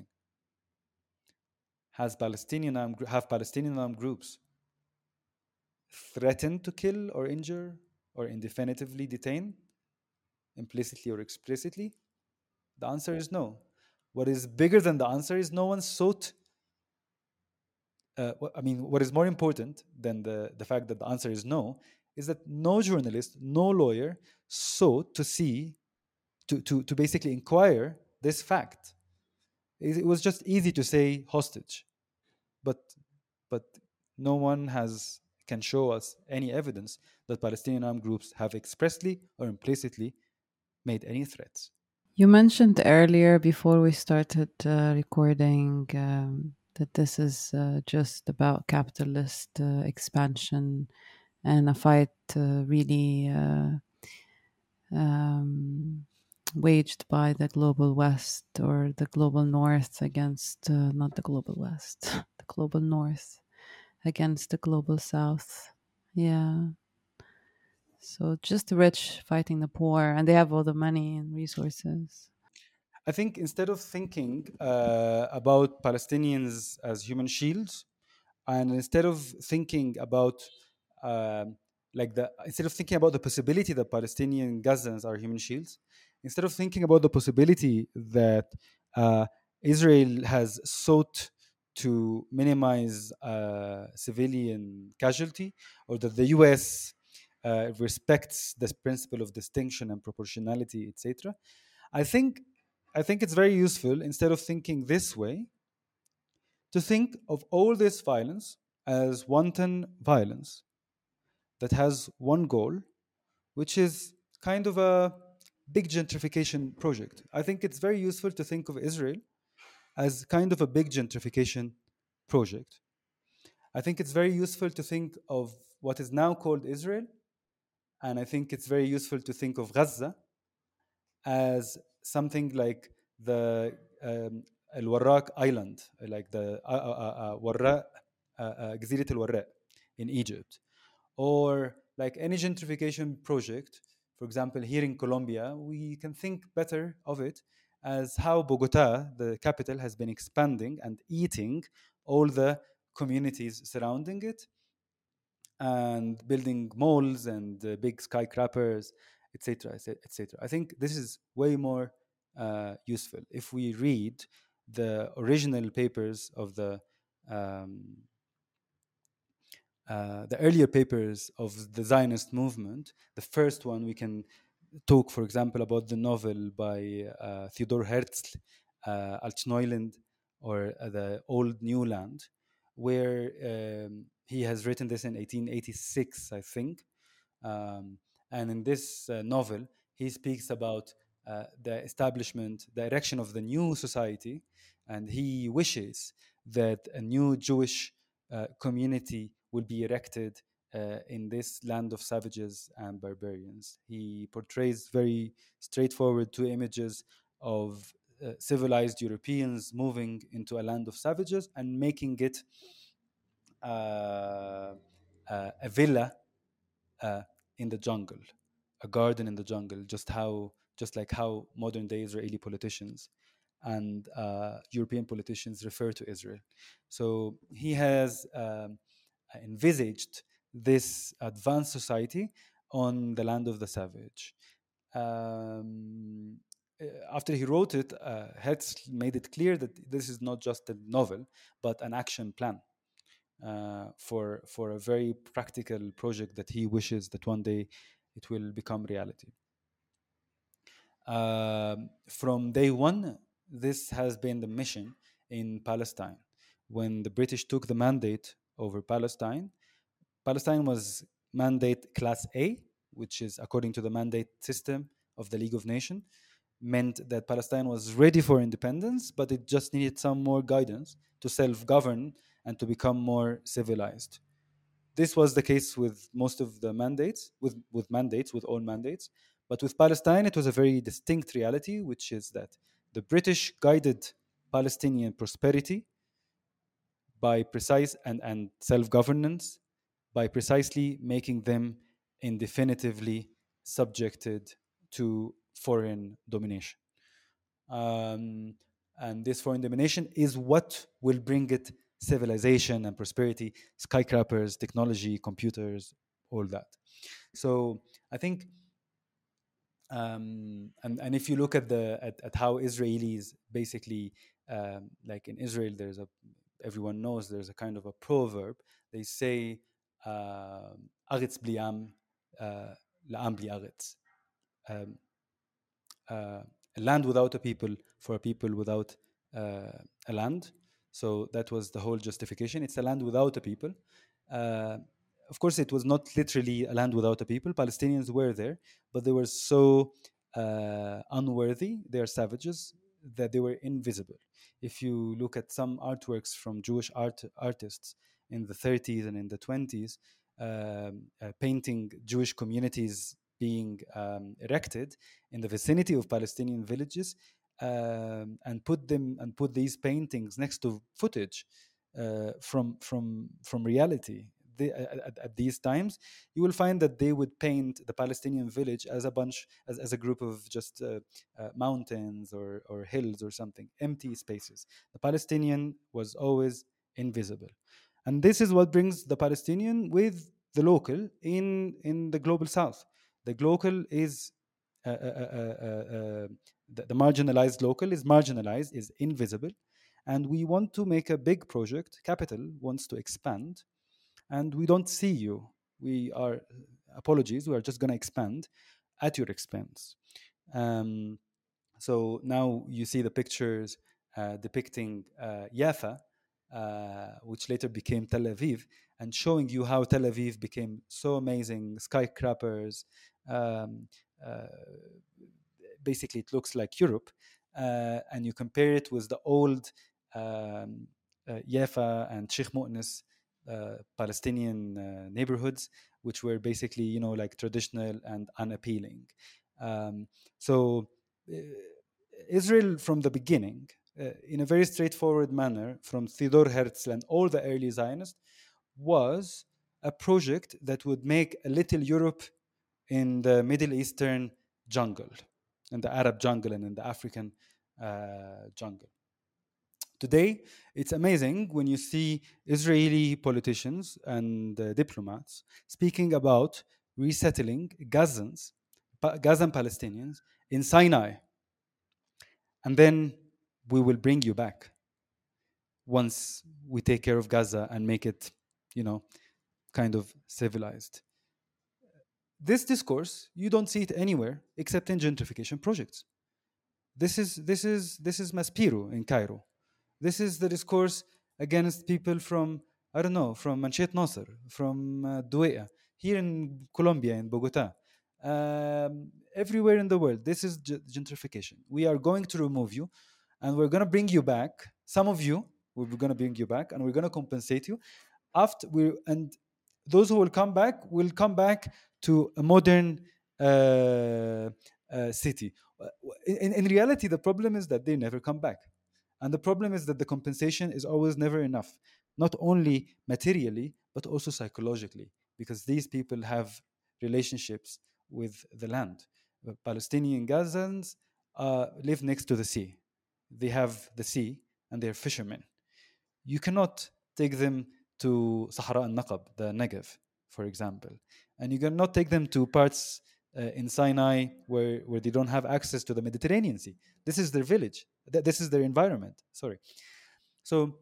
Has Palestinian armed, have Palestinian armed groups threatened to kill or injure or indefinitely detain, implicitly or explicitly? The answer is no. What is bigger than the answer is no one sought. Uh, I mean, what is more important than the, the fact that the answer is no is that no journalist, no lawyer sought to see, to, to, to basically inquire this fact. It, it was just easy to say hostage, but but no one has can show us any evidence that Palestinian armed groups have expressly or implicitly made any threats. You mentioned earlier before we started uh, recording um, that this is uh, just about capitalist uh, expansion and a fight uh, really uh, um, waged by the global West or the global North against, uh, not the global West, the global North against the global South. Yeah. So just the rich fighting the poor, and they have all the money and resources. I think instead of thinking uh, about Palestinians as human shields, and instead of thinking about um, like the instead of thinking about the possibility that Palestinian Gazans are human shields, instead of thinking about the possibility that uh, Israel has sought to minimize uh, civilian casualty, or that the U S uh, respects this principle of distinction and proportionality, et cetera, I think I think it's very useful, instead of thinking this way, to think of all this violence as wanton violence that has one goal, which is kind of a big gentrification project. I think it's very useful to think of Israel as kind of a big gentrification project. I think it's very useful to think of what is now called Israel, and I think it's very useful to think of Gaza as something like the um, Al Warraq Island, like the uh, uh, uh, Warra, uh, uh, Gzirat Al Warraq in Egypt, or like any gentrification project. For example, here in Colombia, we can think better of it as how Bogota, the capital, has been expanding and eating all the communities surrounding it, and building malls and uh, big skyscrapers, et cetera, et cetera. I think this is way more uh, useful if we read the original papers of the um, uh, the earlier papers of the Zionist movement. The first one, we can talk, for example, about the novel by uh, Theodor Herzl, uh, Altneuland, or uh, the Old New Land, where um, he has written this in eighteen eighty-six, I think. Um, and in this uh, novel, he speaks about uh, the establishment, the erection of the new society, and he wishes that a new Jewish uh, community will be erected uh, in this land of savages and barbarians. He portrays very straightforward two images of uh, civilized Europeans moving into a land of savages and making it uh, uh, a villa uh, in the jungle, a garden in the jungle, just how just like how modern day Israeli politicians and uh, European politicians refer to Israel. So he has um, envisaged this advanced society on the land of the savage. Um, uh, After he wrote it, uh, Herzl made it clear that this is not just a novel, but an action plan uh, for for a very practical project that he wishes that one day it will become reality. Um, from day one, this has been the mission in Palestine. When the British took the mandate over Palestine, Palestine was mandate class A, which is according to the mandate system of the League of Nations, meant that Palestine was ready for independence, but it just needed some more guidance to self-govern and to become more civilized. This was the case with most of the mandates, with, with mandates, with all mandates. But with Palestine, it was a very distinct reality, which is that the British guided Palestinian prosperity by precise and, and self-governance by precisely making them indefinitively subjected to foreign domination. Um, and this foreign domination is what will bring it civilization and prosperity, skyscrapers, technology, computers, all that. So I think, um, and, and if you look at the at, at how Israelis basically, um, like in Israel, there's a everyone knows there's a kind of a proverb. They say, "Aretz bli am, la'am bli aretz." Um, uh, a land without a people for a people without uh, a land. So that was the whole justification. It's a land without a people. Uh, of course, it was not literally a land without a people. Palestinians were there, but they were so uh, unworthy, they are savages, that they were invisible. If you look at some artworks from Jewish art artists in the thirties and in the twenties, um, uh, painting Jewish communities being um, erected in the vicinity of Palestinian villages, um, and put them and put these paintings next to footage uh, from from from reality. They, at, at these times, you will find that they would paint the Palestinian village as a bunch, as, as a group of just uh, uh, mountains or, or hills or something, empty spaces. The Palestinian was always invisible. And this is what brings the Palestinian with the local in, in the global south. The local is uh, uh, uh, uh, uh, the, the marginalized local is marginalized, is invisible, and we want to make a big project. Capital wants to expand, and we don't see you. We are, apologies, we are just going to expand at your expense. Um, so now you see the pictures uh, depicting uh, Jaffa, uh, which later became Tel Aviv, and showing you how Tel Aviv became so amazing, skyscrapers. Um, uh, basically, it looks like Europe, uh, and you compare it with the old um, uh, Jaffa and Sheikh Mu'nis uh, Palestinian uh, neighborhoods, which were basically, you know, like traditional and unappealing. Um, so uh, Israel, from the beginning, uh, in a very straightforward manner, from Theodor Herzl and all the early Zionists, was a project that would make a little Europe in the Middle Eastern jungle, in the Arab jungle and in the African uh, jungle. Today, it's amazing when you see Israeli politicians and uh, diplomats speaking about resettling Gazans, pa- Gazan Palestinians in Sinai. And then we will bring you back once we take care of Gaza and make it, you know, kind of civilized. This discourse, you don't see it anywhere except in gentrification projects. This is this is this is Maspiro in Cairo. This is the discourse against people from, I don't know, from Manchet Nasser, from uh, Duea, here in Colombia, in Bogota, um, everywhere in the world. This is g- gentrification. We are going to remove you, and we're going to bring you back. Some of you, we're going to bring you back, and we're going to compensate you. After we and those who will come back will come back to a modern uh, uh, city. Uh, In, in reality, the problem is that they never come back. And the problem is that the compensation is always never enough, not only materially, but also psychologically, because these people have relationships with the land. The Palestinian Gazans uh, live next to the sea. They have the sea and they're fishermen. You cannot take them to Sahara al Naqab, the Negev, for example. And you cannot take them to parts uh, in Sinai where, where they don't have access to the Mediterranean Sea. This is their village. Th- This is their environment. Sorry. So,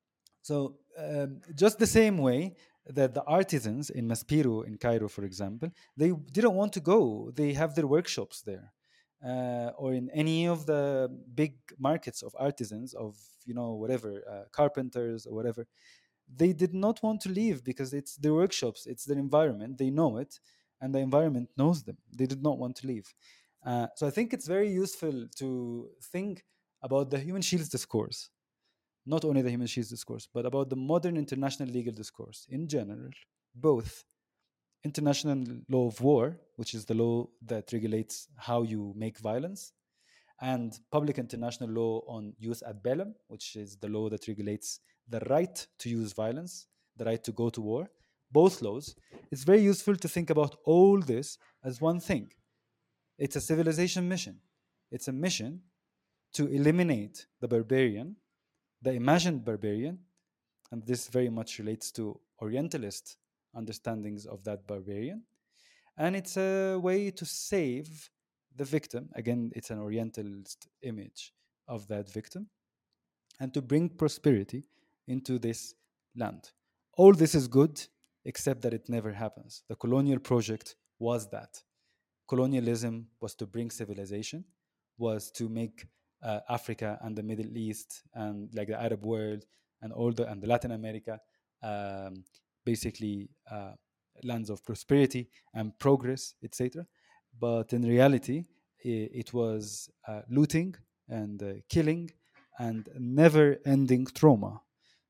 so um, just the same way that the artisans in Maspero in Cairo, for example, they didn't want to go. They have their workshops there. Uh, or in any of the big markets of artisans of you know whatever uh, carpenters or whatever, they did not want to leave because it's their workshops, it's their environment, they know it, and the environment knows them. They did not want to leave. Uh, so I think it's very useful to think about the human shields discourse, not only the human shields discourse, but about the modern international legal discourse in general, both international law of war, which is the law that regulates how you make violence, and public international law on jus ad bellum, which is the law that regulates the right to use violence, the right to go to war, both laws. It's very useful to think about all this as one thing. It's a civilization mission. It's a mission to eliminate the barbarian, the imagined barbarian, and this very much relates to Orientalist understandings of that barbarian. And it's a way to save the victim. Again, it's an Orientalist image of that victim, and to bring prosperity into this land. All this is good, except that it never happens. The colonial project was that. Colonialism was to bring civilization, was to make uh, Africa and the Middle East and like the Arab world and all the and the Latin America um, basically uh, lands of prosperity and progress, et cetera. But in reality, i- it was uh, looting and uh, killing and never-ending trauma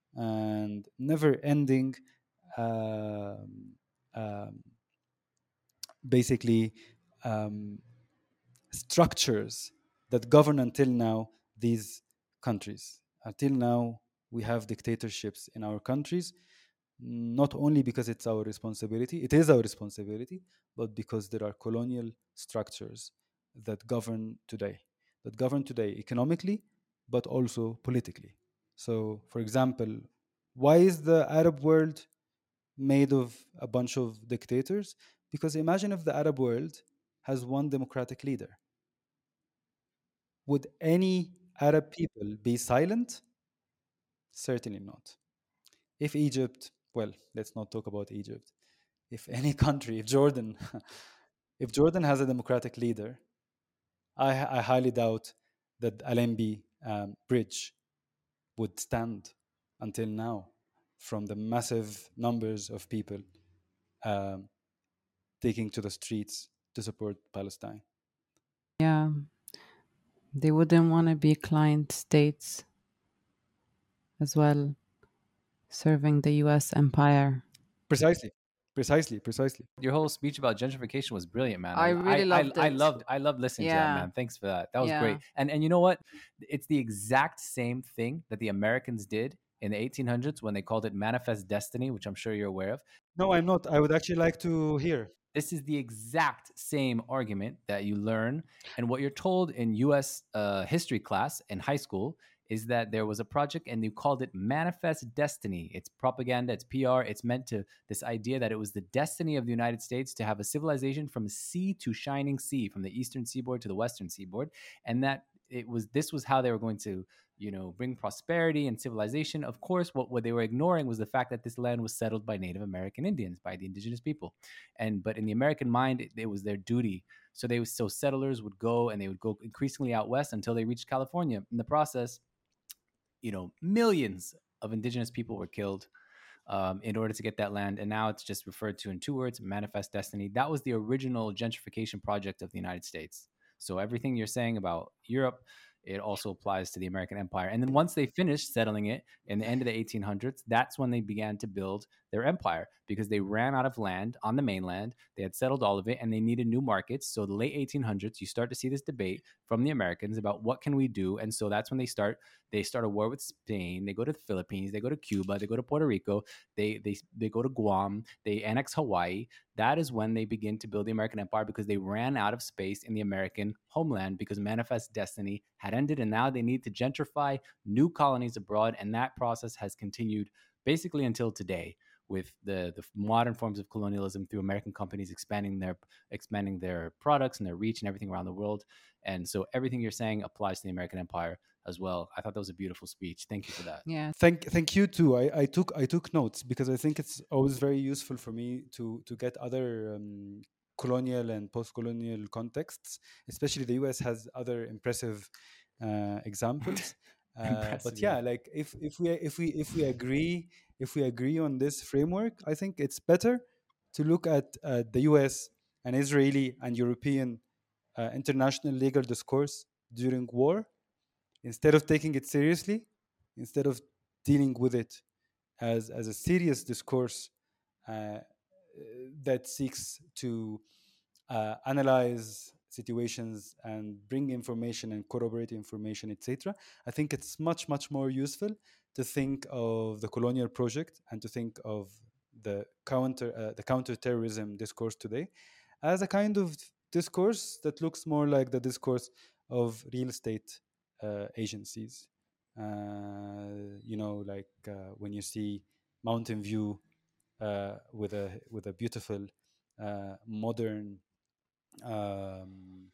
and never-ending um, um, basically um, structures that govern until now these countries. Until now, we have dictatorships in our countries, not only because it's our responsibility, it is our responsibility, but because there are colonial structures that govern today, that govern today economically, but also politically. So, for example, why is the Arab world made of a bunch of dictators? Because imagine if the Arab world has one democratic leader. Would any Arab people be silent? Certainly not. If Egypt, well, let's not talk about Egypt. If any country, if Jordan, if Jordan has a democratic leader, I, I highly doubt that Alembi um, Bridge would stand until now from the massive numbers of people um, taking to the streets to support Palestine. Yeah, they wouldn't want to be client states as well, serving the U S empire. Precisely, precisely, precisely. Your whole speech about gentrification was brilliant, man. I really I, loved I, I it. loved I loved listening to that, Yeah. man. Thanks for that. That was Yeah. great. And and you know what? It's the exact same thing that the Americans did in the eighteen hundreds when they called it manifest destiny, which I'm sure you're aware of. No, I'm not. I would actually like to hear. This is the exact same argument that you learn, and what you're told in U S uh, history class in high school is that there was a project and you called it Manifest Destiny. It's propaganda, it's P R, it's meant to this idea that it was the destiny of the United States to have a civilization from sea to shining sea, from the eastern seaboard to the western seaboard, and that it was this was how they were going to, you know, bring prosperity and civilization. Of course, what, what they were ignoring was the fact that this land was settled by Native American Indians, by the indigenous people. And but in the American mind, it, it was their duty. So they so settlers would go and they would go increasingly out west until they reached California. In the process, you know, millions of indigenous people were killed um, in order to get that land. And now it's just referred to in two words, manifest destiny. That was the original gentrification project of the United States. So everything you're saying about Europe, it also applies to the American empire. And then once they finished settling it in the end of the eighteen hundreds, that's when they began to build their empire because they ran out of land on the mainland. They had settled all of it and they needed new markets. So the late eighteen hundreds, you start to see this debate from the Americans about what can we do. And so that's when they start they start a war with Spain. They go to the Philippines, they go to Cuba, they go to Puerto Rico, they they they go to Guam, they annex Hawaii. That is when they begin to build the American empire because they ran out of space in the American homeland because Manifest Destiny had ended and now they need to gentrify new colonies abroad. And that process has continued basically until today with the, the modern forms of colonialism through American companies expanding their expanding their products and their reach and everything around the world. And so everything you're saying applies to the American empire as well. I thought that was a beautiful speech. Thank you for that. Yeah. Thank, thank you too. I, I took, I took notes because I think it's always very useful for me to to get other um, colonial and post-colonial contexts. Especially the U S has other impressive uh, examples. Uh, Impressive, but yeah, yeah. like if if we if we if we agree if we agree on this framework, I think it's better to look at uh, the U S and Israeli and European uh, international legal discourse during war instead of taking it seriously, instead of dealing with it as, as a serious discourse uh, that seeks to uh, analyze situations and bring information and corroborate information, et cetera. I think it's much, much more useful to think of the colonial project and to think of the counter, uh, the counterterrorism discourse today as a kind of discourse that looks more like the discourse of real estate uh, agencies. Uh, you know, like uh, when you see Mountain View uh, with a with a beautiful uh, modern um,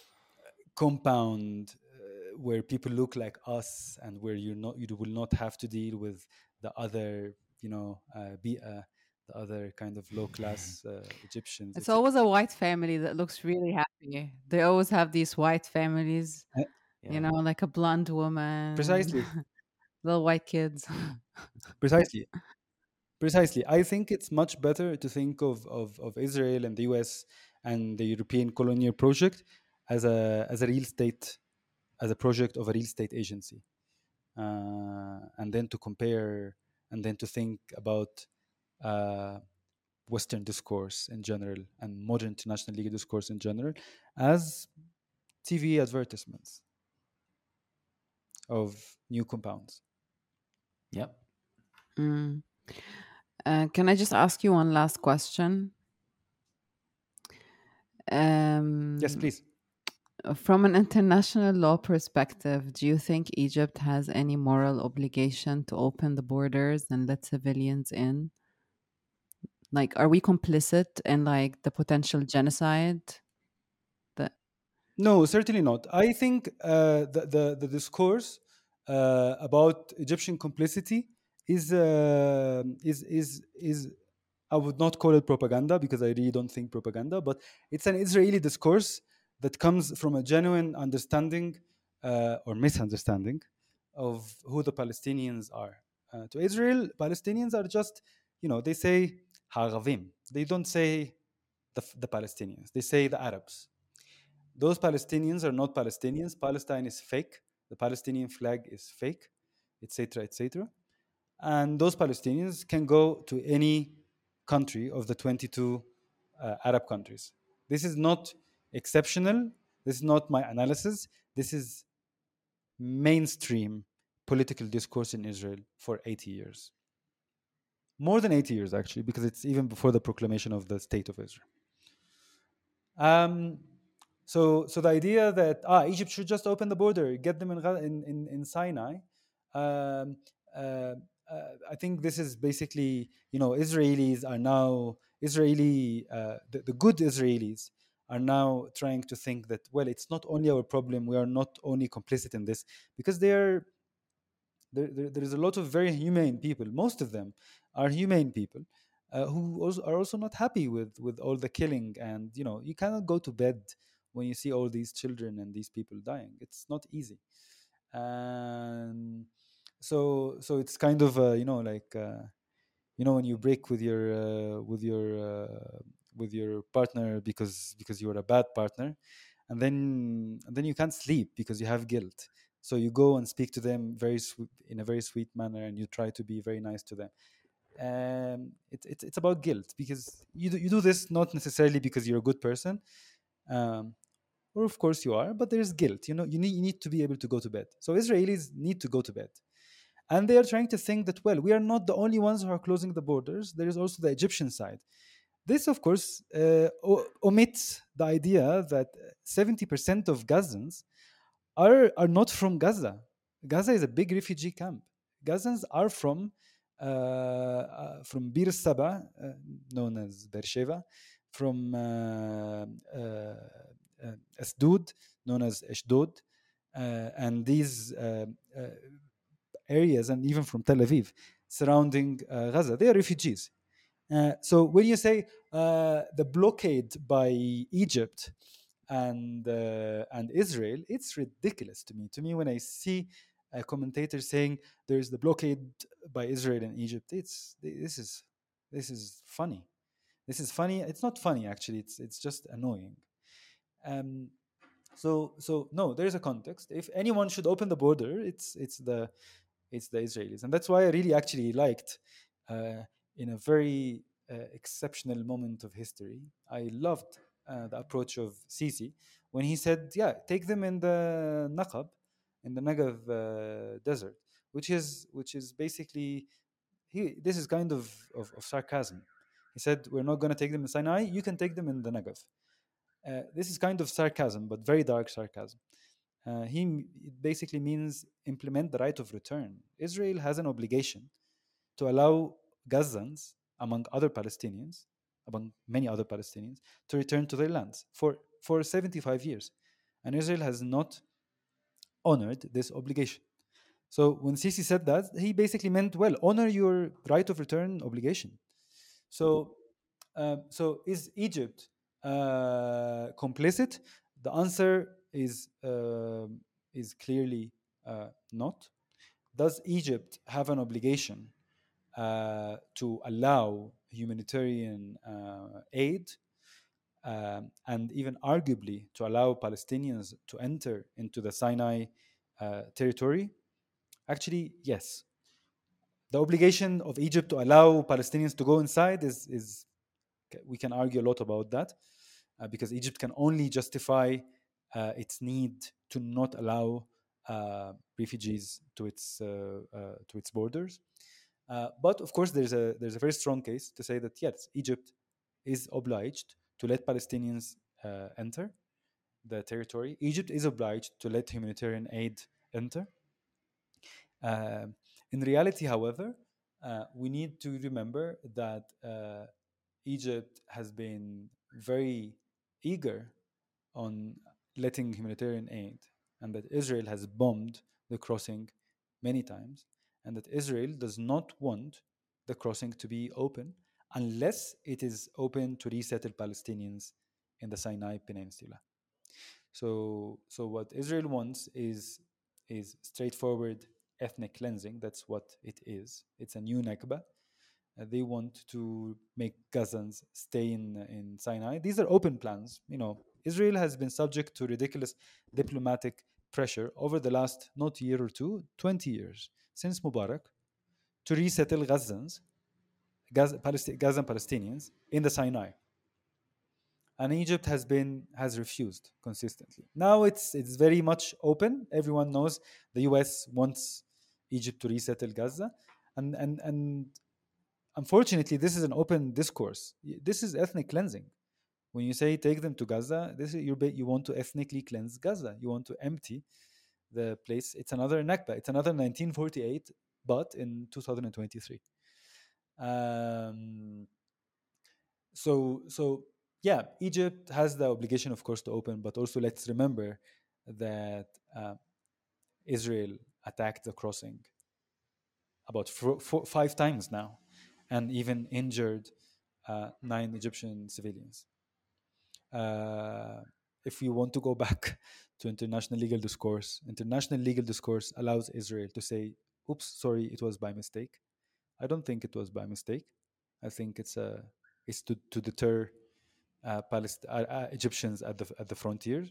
compound uh, where people look like us and where you not you will not have to deal with the other, you know, uh, be uh, the other kind of low class uh, Egyptians, It's et cetera. always a white family that looks really happy. They always have these white families, Uh, you Yeah. know, like a blonde woman, Precisely, little white kids. precisely, precisely. I think it's much better to think of, of, of Israel and the U S and the European colonial project as a as a real state, as a project of a real estate agency, uh, and then to compare and then to think about uh, Western discourse in general and modern international legal discourse in general as T V advertisements of new compounds. Yep. Mm. Uh, can I just ask you one last question? Um, Yes, please. From an international law perspective, do you think Egypt has any moral obligation to open the borders and let civilians in? Like, are we complicit in like the potential genocide? That No, certainly not. I think uh, the, the the discourse uh, about Egyptian complicity is uh, is is is I would not call it propaganda because I really don't think propaganda, but it's an Israeli discourse that comes from a genuine understanding uh, or misunderstanding of who the Palestinians are. Uh, to Israel, Palestinians are just, you know, they say Haravim. They don't say the, the Palestinians. They say the Arabs. Those Palestinians are not Palestinians. Palestine is fake. The Palestinian flag is fake, et cetera, et cetera. And those Palestinians can go to any country of the twenty-two uh, Arab countries. This is not exceptional. This is not my analysis. This is mainstream political discourse in Israel for eighty years. More than eighty years, actually, because it's even before the proclamation of the State of Israel. Um, so, so the idea that ah, Egypt should just open the border, get them in in, in, in Sinai, um, uh, uh, I think this is basically, you know, Israelis are now Israeli uh, the, the good Israelis are now trying to think that, well, it's not only our problem, we are not only complicit in this, because they are there, there, there is a lot of very humane people. Most of them are humane people uh, who also are also not happy with with all the killing. And you know, you cannot go to bed when you see all these children and these people dying. It's not easy. And so so it's kind of uh, you know, like uh, you know, when you break with your uh, with your uh, with your partner because because you're a bad partner, and then and then you can't sleep because you have guilt. So you go and speak to them very sweet, in a very sweet manner, and you try to be very nice to them. Um, it, it, it's about guilt, because you do, you do this not necessarily because you're a good person, um, or of course you are, but there's guilt. You know, you need you need to be able to go to bed. So Israelis need to go to bed, and they are trying to think that, well, we are not the only ones who are closing the borders. There is also the Egyptian side. This, of course, uh, o- omits the idea that seventy percent of Gazans are are not from Gaza. Gaza is a big refugee camp. Gazans are from uh, uh, from Bir Saba, uh, known as Beersheba, from uh, uh, uh, Asdod, known as Ashdod, uh, and these uh, uh, areas, and even from Tel Aviv, surrounding uh, Gaza. They are refugees. Uh, so when you say uh, the blockade by Egypt and uh, and Israel, it's ridiculous to me. To me, when I see a commentator saying there's the blockade by Israel and Egypt, it's this is this is funny. This is funny. It's not funny actually. It's it's just annoying. Um, so so no, there is a context. If anyone should open the border, it's it's the it's the Israelis, and that's why I really actually liked, uh, in a very uh, exceptional moment of history, I loved uh, the approach of Sisi when he said, "Yeah, take them in the Naqab, in the Negev uh, desert," which is which is basically he. This is kind of, of, of sarcasm. He said, "We're not going to take them in Sinai. You can take them in the Negev." Uh, this is kind of sarcasm, but very dark sarcasm. Uh, he it basically means implement the right of return. Israel has an obligation to allow Gazans, among other Palestinians, among many other Palestinians, to return to their lands for, for seventy-five years. And Israel has not honored this obligation. So when Sisi said that, he basically meant, well, honor your right of return obligation. So, uh, so is Egypt uh, complicit? The answer is uh, is clearly uh, not. Does Egypt have an obligation uh, to allow humanitarian uh, aid, um, and even arguably to allow Palestinians to enter into the Sinai uh, territory? Actually, yes. The obligation of Egypt to allow Palestinians to go inside is, is we can argue a lot about that, uh, because Egypt can only justify uh, its need to not allow uh, refugees to its uh, uh, to its borders. Uh, but of course, there's a there's a very strong case to say that yes, Egypt is obliged to let Palestinians uh, enter the territory. Egypt is obliged to let humanitarian aid enter. Uh, in reality, however, uh, we need to remember that uh, Egypt has been very eager on letting humanitarian aid, and that Israel has bombed the crossing many times, and that Israel does not want the crossing to be open unless it is open to resettle Palestinians in the Sinai Peninsula. So, so what Israel wants is is straightforward ethnic cleansing. That's what it is. It's a new Nakba. Uh, they want to make Gazans stay in in Sinai. These are open plans. You know, Israel has been subject to ridiculous diplomatic pressure over the last not year or two, twenty years since Mubarak, to resettle Gazans, Gaz, Palest- Gazan Palestinians in the Sinai, and Egypt has been has refused consistently. Now it's it's very much open. Everyone knows the U S wants Egypt to resettle Gaza, and and and unfortunately, this is an open discourse. This is ethnic cleansing. When you say take them to Gaza, this is you you want to ethnically cleanse Gaza. You want to empty the place. It's another Nakba. It's another nineteen forty-eight, but in two thousand twenty-three. Um, so so yeah, Egypt has the obligation, of course, to open, but also let's remember that uh, Israel attacked the crossing about four, four, five times now, and even injured uh, nine Egyptian civilians. Uh, if we want to go back to international legal discourse, international legal discourse allows Israel to say, "Oops, sorry, it was by mistake." I don't think it was by mistake. I think it's a it's to, to deter uh, Palest- uh, uh, Egyptians at the at the frontiers.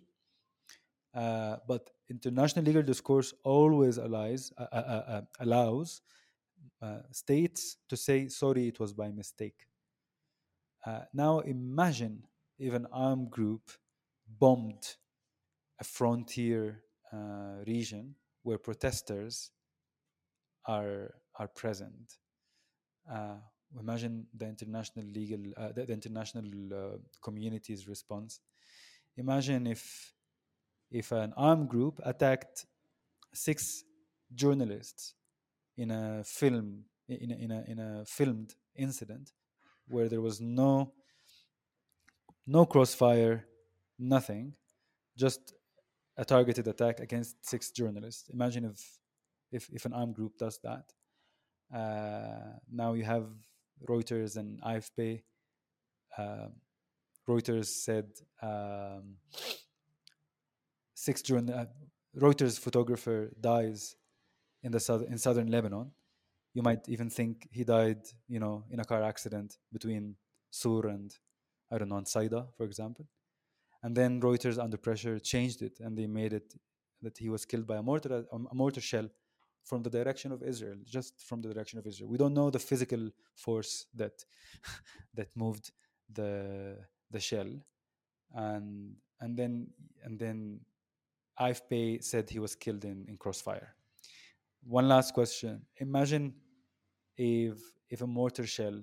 Uh, but international legal discourse always allows uh, uh, uh, allows uh, states to say, sorry, it was by mistake. Uh, now imagine if an armed group bombed a frontier uh, region where protesters are are present. Uh, imagine the international legal, uh, the, the international uh, community's response. Imagine if if an armed group attacked six journalists in a film in a, in a, in a filmed incident where there was no no crossfire, nothing, just a targeted attack against six journalists. Imagine if if, if an armed group does that. Uh, now you have Reuters and A F P. Uh, Reuters said um, six journal. Uh, Reuters photographer dies in the south in southern Lebanon. You might even think he died, you know, in a car accident between Sur and I don't know, and Saida, for example. And then Reuters, under pressure, changed it, and they made it that he was killed by a mortar, a mortar shell from the direction of Israel, just from the direction of Israel. We don't know the physical force that that moved the the shell, and and then and then A F P said he was killed in, in crossfire. One last question: imagine if if a mortar shell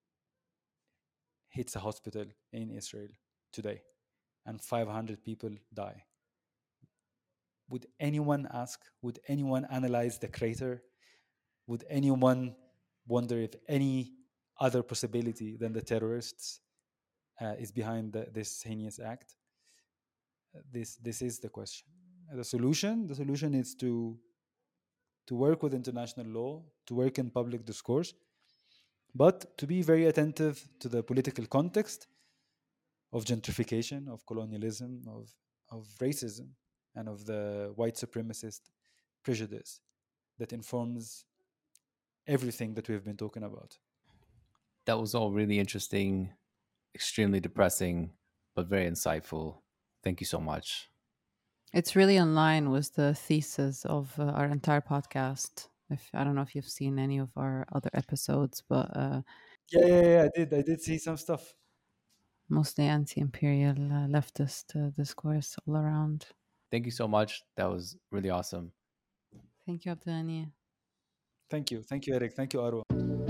hits a hospital in Israel today, and five hundred people die. Would anyone ask? Would anyone analyze the crater? Would anyone wonder if any other possibility than the terrorists uh, is behind the, this heinous act? Uh, This this is the question. The solution, the solution is to to work with international law, to work in public discourse, but to be very attentive to the political context of gentrification, of colonialism, of of racism, and of the white supremacist prejudice that informs everything that we've been talking about. That was all really interesting, extremely depressing, but very insightful. Thank you so much. It's really in line with the thesis of uh, our entire podcast. If I don't know if you've seen any of our other episodes, but uh, Yeah, yeah, yeah. I did. I did see some stuff. mostly anti-imperial uh, leftist uh, discourse all around. Thank you so much. That was really awesome. Thank you, Abdelani. Thank you. Thank you, Eric. Thank you, Arwa.